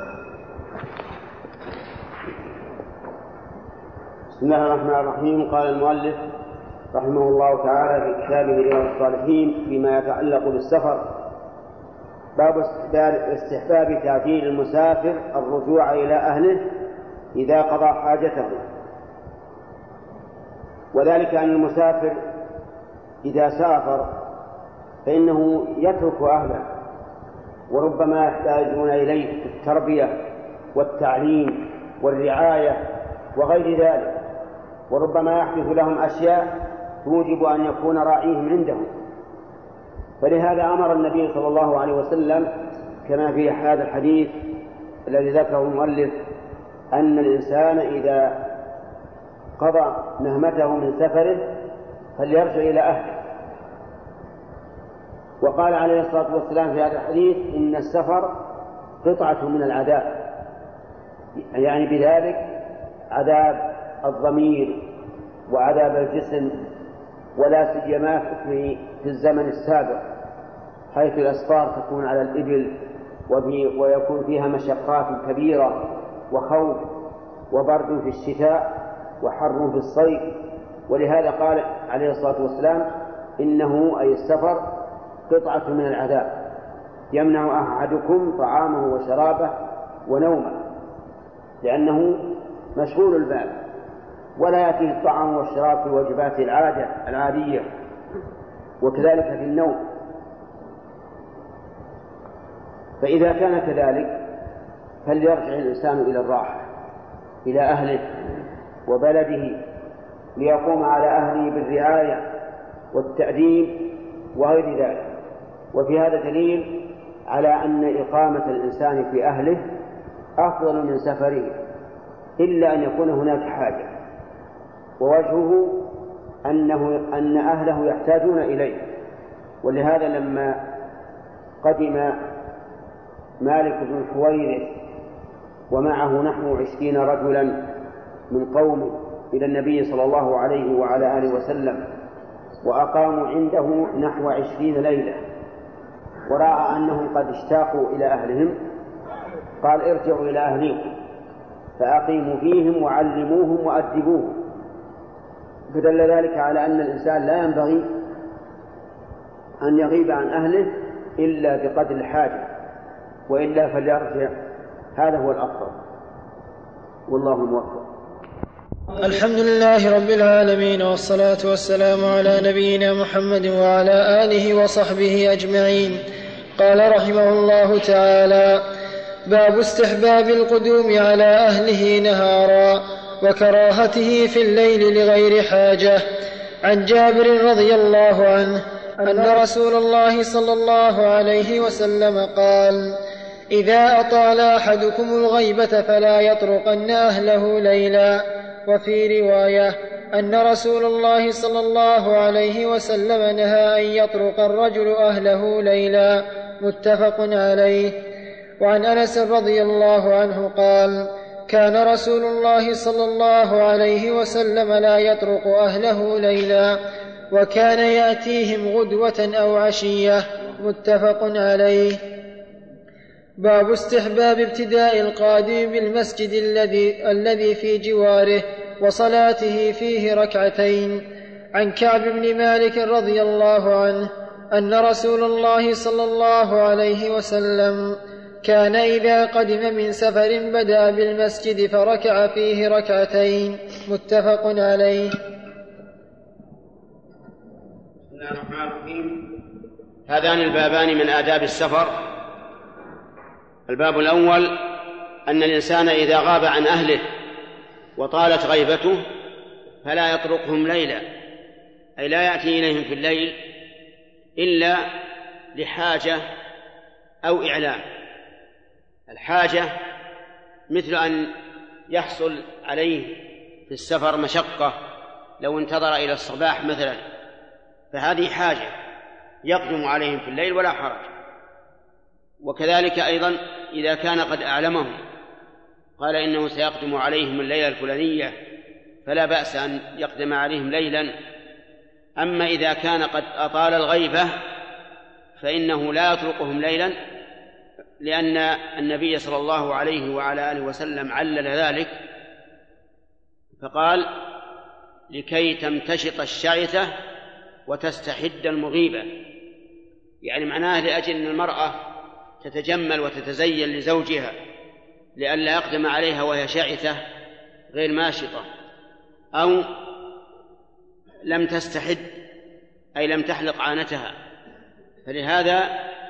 بسم الله الرحمن الرحيم. قال المؤلف رحمه الله تعالى في كتابه رياض الصالحين فيما يتعلق بالسفر: باب استحباب تعجيل المسافر الرجوع إلى أهله إذا قضى حاجته. وذلك أن المسافر إذا سافر فإنه يترك أهله، وربما يحتاجون إليه في التربية والتعليم والرعاية وغير ذلك، وربما يحدث لهم أشياء توجب أن يكون راعيهم عندهم. فلهذا أمر النبي صلى الله عليه وسلم كما في هذا الحديث الذي ذكره المؤلف أن الإنسان إذا قضى نهمته من سفره فليرجع إلى أهله. وقال عليه الصلاة والسلام في هذا الحديث: إن السفر قطعة من العذاب، يعني بذلك عذاب الضمير وعذاب الجسم، ولا سيما في الزمن السابق حيث الأسفار تكون على الإبل ويكون فيها مشقات كبيرة وخوف وبرد في الشتاء وحر في الصيف. ولهذا قال عليه الصلاة والسلام: إنه أي السفر قطعة من العذاب، يمنع أحدكم طعامه وشرابه ونومه، لأنه مشغول البال ولا يأتيه الطعام والشراب في واجبات العادية، وكذلك في النوم. فإذا كان كذلك فليرجع الإنسان إلى الراحة، إلى أهله وبلده، ليقوم على أهله بالرعاية والتأديب وغير ذلك. وفي هذا دليل على أن إقامة الإنسان في أهله أفضل من سفره، إلا أن يكون هناك حاجة، ووجهه أن أهله يحتاجون إليه. ولهذا لما قدم مالك بن الحويرث ومعه نحو 20 رجلا من قومه إلى النبي صلى الله عليه وعلى آله وسلم، وأقاموا عنده نحو 20 ليلة، ورأى أنهم قد اشتاقوا إلى أهلهم، قال ارجعوا إلى أهليكم فأقيموا فيهم وعلموهم وأدبوهم. فدل ذلك على أن الإنسان لا ينبغي أن يغيب عن أهله إلا بقدر الحاجة، وإلا فليرجع. هذا هو الأفضل، والله موفق. الحمد لله رب العالمين، والصلاة والسلام على نبينا محمد وعلى آله وصحبه أجمعين. قال رحمه الله تعالى: باب استحباب القدوم على أهله نهارا وكراهته في الليل لغير حاجة. عن جابر رضي الله عنه أن رسول الله صلى الله عليه وسلم قال: إذا أطال أحدكم الغيبة فلا يطرقن أهله ليلا. وفي رواية أن رسول الله صلى الله عليه وسلم نهى أن يطرق الرجل أهله ليلا. متفق عليه. وعن أنس رضي الله عنه قال: كان رسول الله صلى الله عليه وسلم لا يطرق أهله ليلا، وكان يأتيهم غدوة أو عشية. متفق عليه. باب استحباب ابتداء القادم بالمسجد الذي في جواره وصلاته فيه ركعتين. عن كعب بن مالك رضي الله عنه أن رسول الله صلى الله عليه وسلم كان إذا قدم من سفر بدأ بالمسجد فركع فيه ركعتين. متفق عليه. بسم الله الرحمن الرحيم. هذان البابان من آداب السفر. الباب الأول أن الإنسان إذا غاب عن أهله وطالت غيبته فلا يطرقهم ليلا، أي لا يأتي إليهم في الليل إلا لحاجة أو إعلام. الحاجة مثل أن يحصل عليه في السفر مشقة، لو انتظر إلى الصباح مثلا، فهذه حاجة يقدم عليهم في الليل ولا حرج. وكذلك أيضا إذا كان قد أعلمهم قال إنه سيقدم عليهم الليلة الفلانية فلا بأس أن يقدم عليهم ليلا. أما إذا كان قد أطال الغيبة فإنه لا يطرقهم ليلا، لأن النبي صلى الله عليه وعلى آله وسلم علل ذلك فقال: لكي تمتشط الشعثة وتستحد المغيبة، يعني معناه لأجل أن المرأة تتجمل وتتزين لزوجها لئلا يقدم عليها وهي شعثة غير ماشطة، أو لم تستحد أي لم تحلق عانتها. فلهذا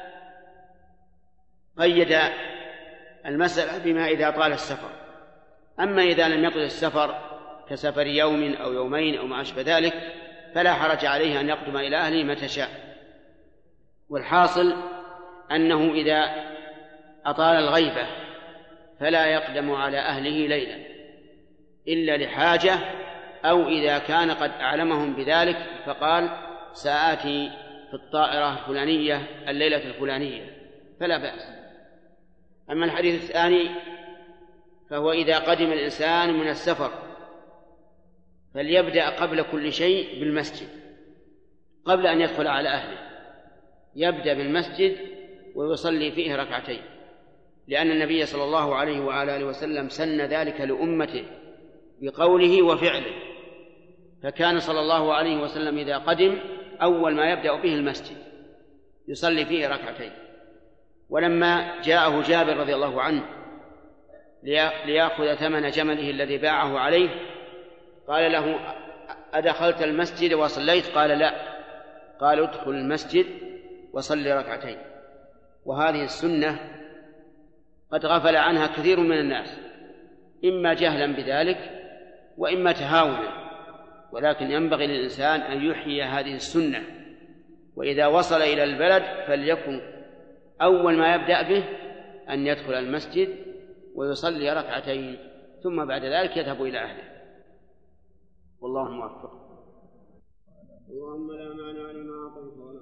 قيد المسألة بما إذا طال السفر. أما إذا لم يطل السفر كسفر يوم أو يومين أو ما أشبه ذلك فلا حرج عليه أن يقدم إلى أهله متى شاء. والحاصل أنه إذا أطال الغيبة فلا يقدم على أهله ليلا إلا لحاجة، أو إذا كان قد أعلمهم بذلك فقال: سآتي في الطائرة الفلانية الليلة الفلانية، فلا بأس. أما الحديث الثاني فهو إذا قدم الإنسان من السفر فليبدأ قبل كل شيء بالمسجد قبل أن يدخل على أهله، يبدأ بالمسجد ويصلي فيه ركعتين، لأن النبي صلى الله عليه وعلى آله وسلم سن ذلك لأمته بقوله وفعله. فكان صلى الله عليه وسلم إذا قدم أول ما يبدأ به المسجد يصلي فيه ركعتين. ولما جاءه جابر رضي الله عنه ليأخذ ثمن جمله الذي باعه عليه قال له: أدخلت المسجد وصليت؟ قال: لا. قال: ادخل المسجد وصل ركعتين. وهذه السنة قد غفل عنها كثير من الناس، إما جهلا بذلك وإما تهاونا، ولكن ينبغي للإنسان أن يحيي هذه السنة، وإذا وصل إلى البلد فليكن أول ما يبدأ به أن يدخل المسجد ويصلي ركعتين، ثم بعد ذلك يذهب إلى أهله. والله الموفق. اللهم لا مانع لما أعطيت ولا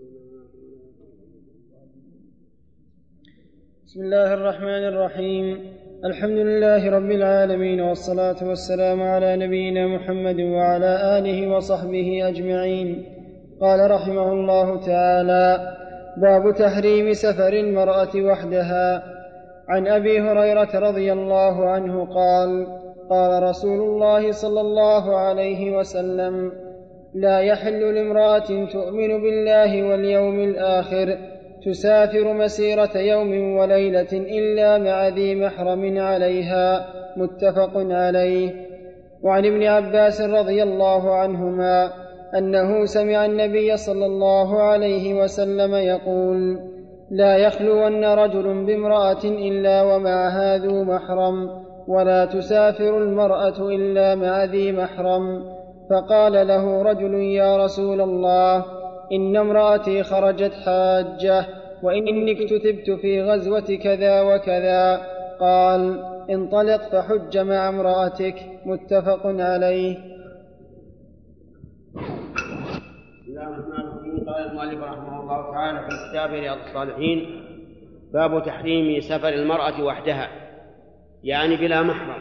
بسم الله الرحمن الرحيم. الحمد لله رب العالمين، والصلاة والسلام على نبينا محمد وعلى آله وصحبه أجمعين. قال رحمه الله تعالى: باب تحريم سفر المرأة وحدها. عن أبي هريرة رضي الله عنه قال: قال رسول الله صلى الله عليه وسلم: لا يحل لامرأة تؤمن بالله واليوم الآخر تسافر مسيرة يوم وليلة إلا مع ذي محرم عليها. متفق عليه. وعن ابن عباس رضي الله عنهما أنه سمع النبي صلى الله عليه وسلم يقول: لا يخلون رجل بامرأة إلا ومعها ذو محرم، ولا تسافر المرأة إلا مع ذي محرم. فقال له رجل: يا رسول الله، إن امرأتي خرجت حاجة، وإني اكتتبت في غزوة كذا وكذا. قال: انطلق فحج مع امرأتك. متفق عليه. قال المؤلف رحمه الله تعالى في كتاب رياض الصالحين: باب تحريم سفر المرأة وحدها، يعني بلا محرم،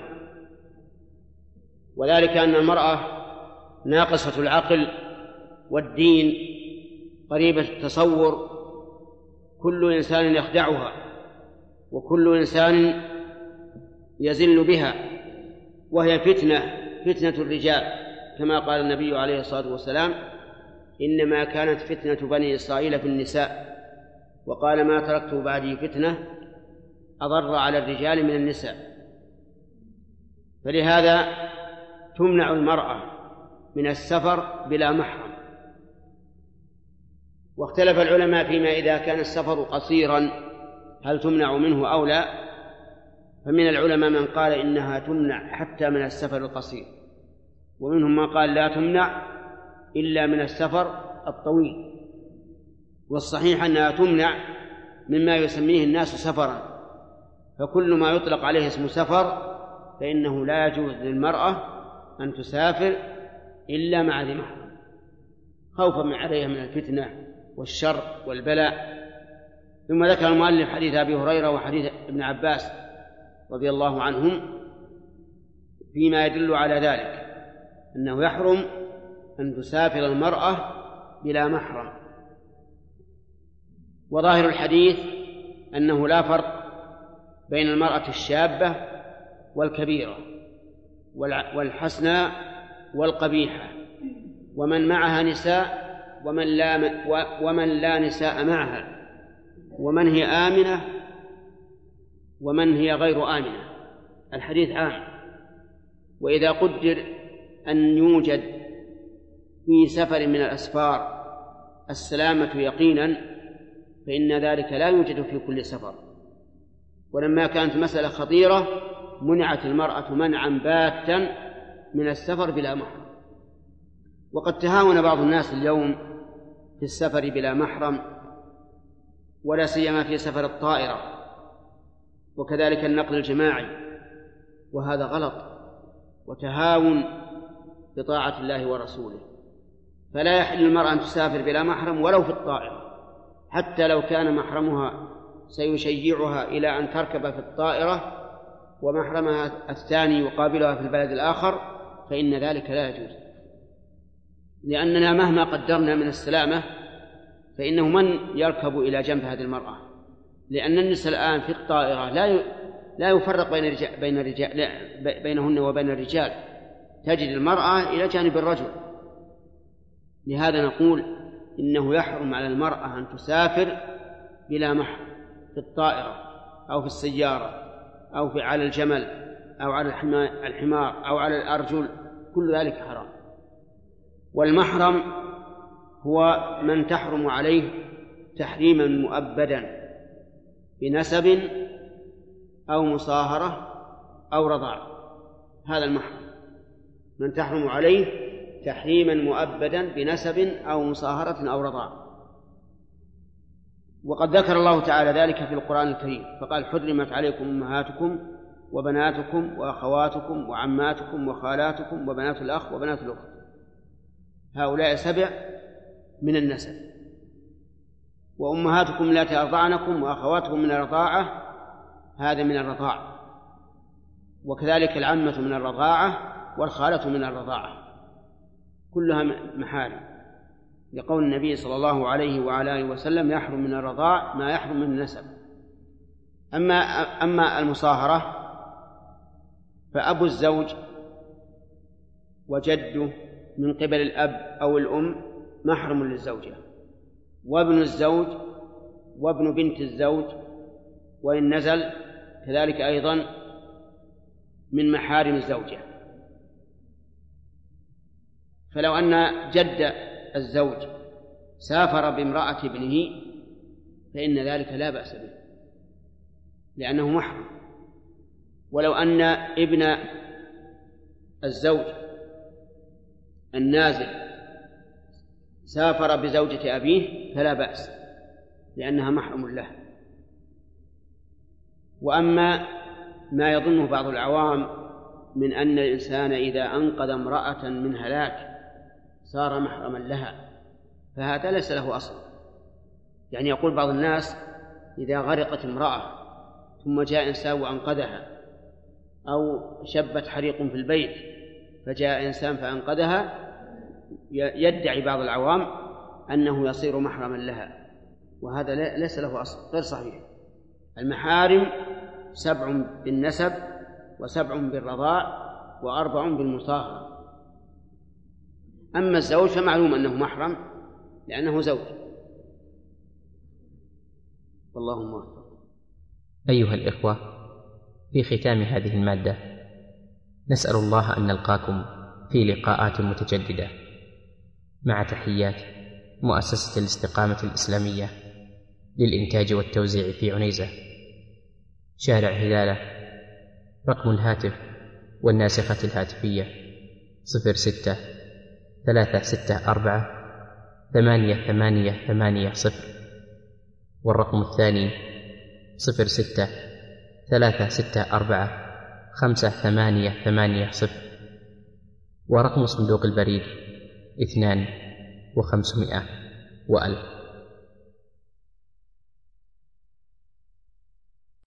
وذلك أن المرأة ناقصة العقل والدين قريبة التصور، كل إنسان يخدعها وكل إنسان يزل بها، وهي فتنة الرجال، كما قال النبي عليه الصلاة والسلام: إنما كانت فتنة بني إسرائيل في النساء، وقال: ما تركت بعدي فتنة أضر على الرجال من النساء. فلهذا تمنع المرأة من السفر بلا محرم. واختلف العلماء فيما إذا كان السفر قصيرا هل تمنع منه أو لا. فمن العلماء من قال إنها تمنع حتى من السفر القصير، ومنهم من قال لا تمنع إلا من السفر الطويل. والصحيح أنها تمنع مما يسميه الناس سفرا، فكل ما يطلق عليه اسم سفر فإنه لا يجوز للمرأة أن تسافر إلا مع ذي محرم، خوفا من عليها من الفتنة والشر والبلاء. ثم ذكر المؤلف حديث أبي هريرة وحديث ابن عباس رضي الله عنهم فيما يدل على ذلك، أنه يحرم أن تسافر المرأة بلا محرم. وظاهر الحديث أنه لا فرق بين المرأة الشابة والكبيرة والحسناء والقبيحة، ومن معها نساء ومن لا نساء معها، ومن هي آمنة ومن هي غير آمنة. الحديث عام. وإذا قدر أن يوجد في سفر من الأسفار السلامة يقينا فإن ذلك لا يوجد في كل سفر. ولما كانت مسألة خطيرة منعت المرأة منعا باتا من السفر بلا محرم. وقد تهاون بعض الناس اليوم في السفر بلا محرم، ولا سيما في سفر الطائرة، وكذلك النقل الجماعي، وهذا غلط وتهاون بطاعة الله ورسوله. فلا يحل للمرأة أن تسافر بلا محرم ولو في الطائرة، حتى لو كان محرمها سيشيعها إلى أن تركب في الطائرة ومحرمها الثاني يقابلها في البلد الآخر، فإن ذلك لا يجوز، لأننا مهما قدرنا من السلامة فإنه من يركب إلى جنب هذه المرأة، لأن النساء الآن في الطائرة لا يفرق بينهن وبين الرجال، تجد المرأة إلى جانب الرجل. لهذا نقول إنه يحرم على المرأة أن تسافر بلا محرم في الطائرة أو في السيارة أو على الجمل أو على الحمار أو على الأرجل، كل ذلك حرام. والمحرم هو من تحرم عليه تحريما مؤبدا بنسب أو مصاهرة أو رضاع، هذا المحرم من تحرم عليه تحريما مؤبدا بنسب أو مصاهرة أو رضاع. وقد ذكر الله تعالى ذلك في القرآن الكريم فقال: حرمت عليكم أمهاتكم وبناتكم وأخواتكم وعماتكم وخالاتكم وبنات الأخ وبنات الأخت، هؤلاء 7 من النسب. وأمهاتكم اللاتي أرضعنكم وأخواتكم من الرضاعة، هذا من الرضاعة، وكذلك العمة من الرضاعة والخالة من الرضاعة، كلها محارم، لقول النبي صلى الله عليه وعلى آله وسلم: يحرم من الرضاع ما يحرم من النسب. أما المصاهرة فأبو الزوج وجده من قبل الأب أو الأم محرم للزوجة، وابن الزوج وابن بنت الزوج وإن نزل كذلك أيضا من محارم الزوجة. فلو أن جد الزوج سافر بامرأة ابنه فإن ذلك لا بأس به لأنه محرم. ولو أن ابن الزوج النازل سافر بزوجة أبيه فلا بأس لأنها محرم له. وأما ما يظنه بعض العوام من أن الإنسان إذا أنقذ امرأة من هلاك صار محرما لها، فهذا ليس له أصل. يعني يقول بعض الناس: إذا غرقت امرأة ثم جاء إنسان وأنقذها، أو شبت حريق في البيت فجاء إنسان فأنقذها، يدعي بعض العوام أنه يصير محرما لها، وهذا ليس له أصل، غير صحيح. المحارم 7 بالنسب و7 بالرضاع و4 بالمصاهرة. أما الزوج فمعلوم أنه محرم لأنه زوج. والله موفق. أيها الإخوة، في ختام هذه المادة نسأل الله أن نلقاكم في لقاءات متجددة، مع تحيات مؤسسة الاستقامة الإسلامية للإنتاج والتوزيع في عنيزة، شارع هلالة. رقم الهاتف والناسخة الهاتفية 06-364-8880، والرقم الثاني 06-364-5880، ورقم صندوق البريد 2500 و1000.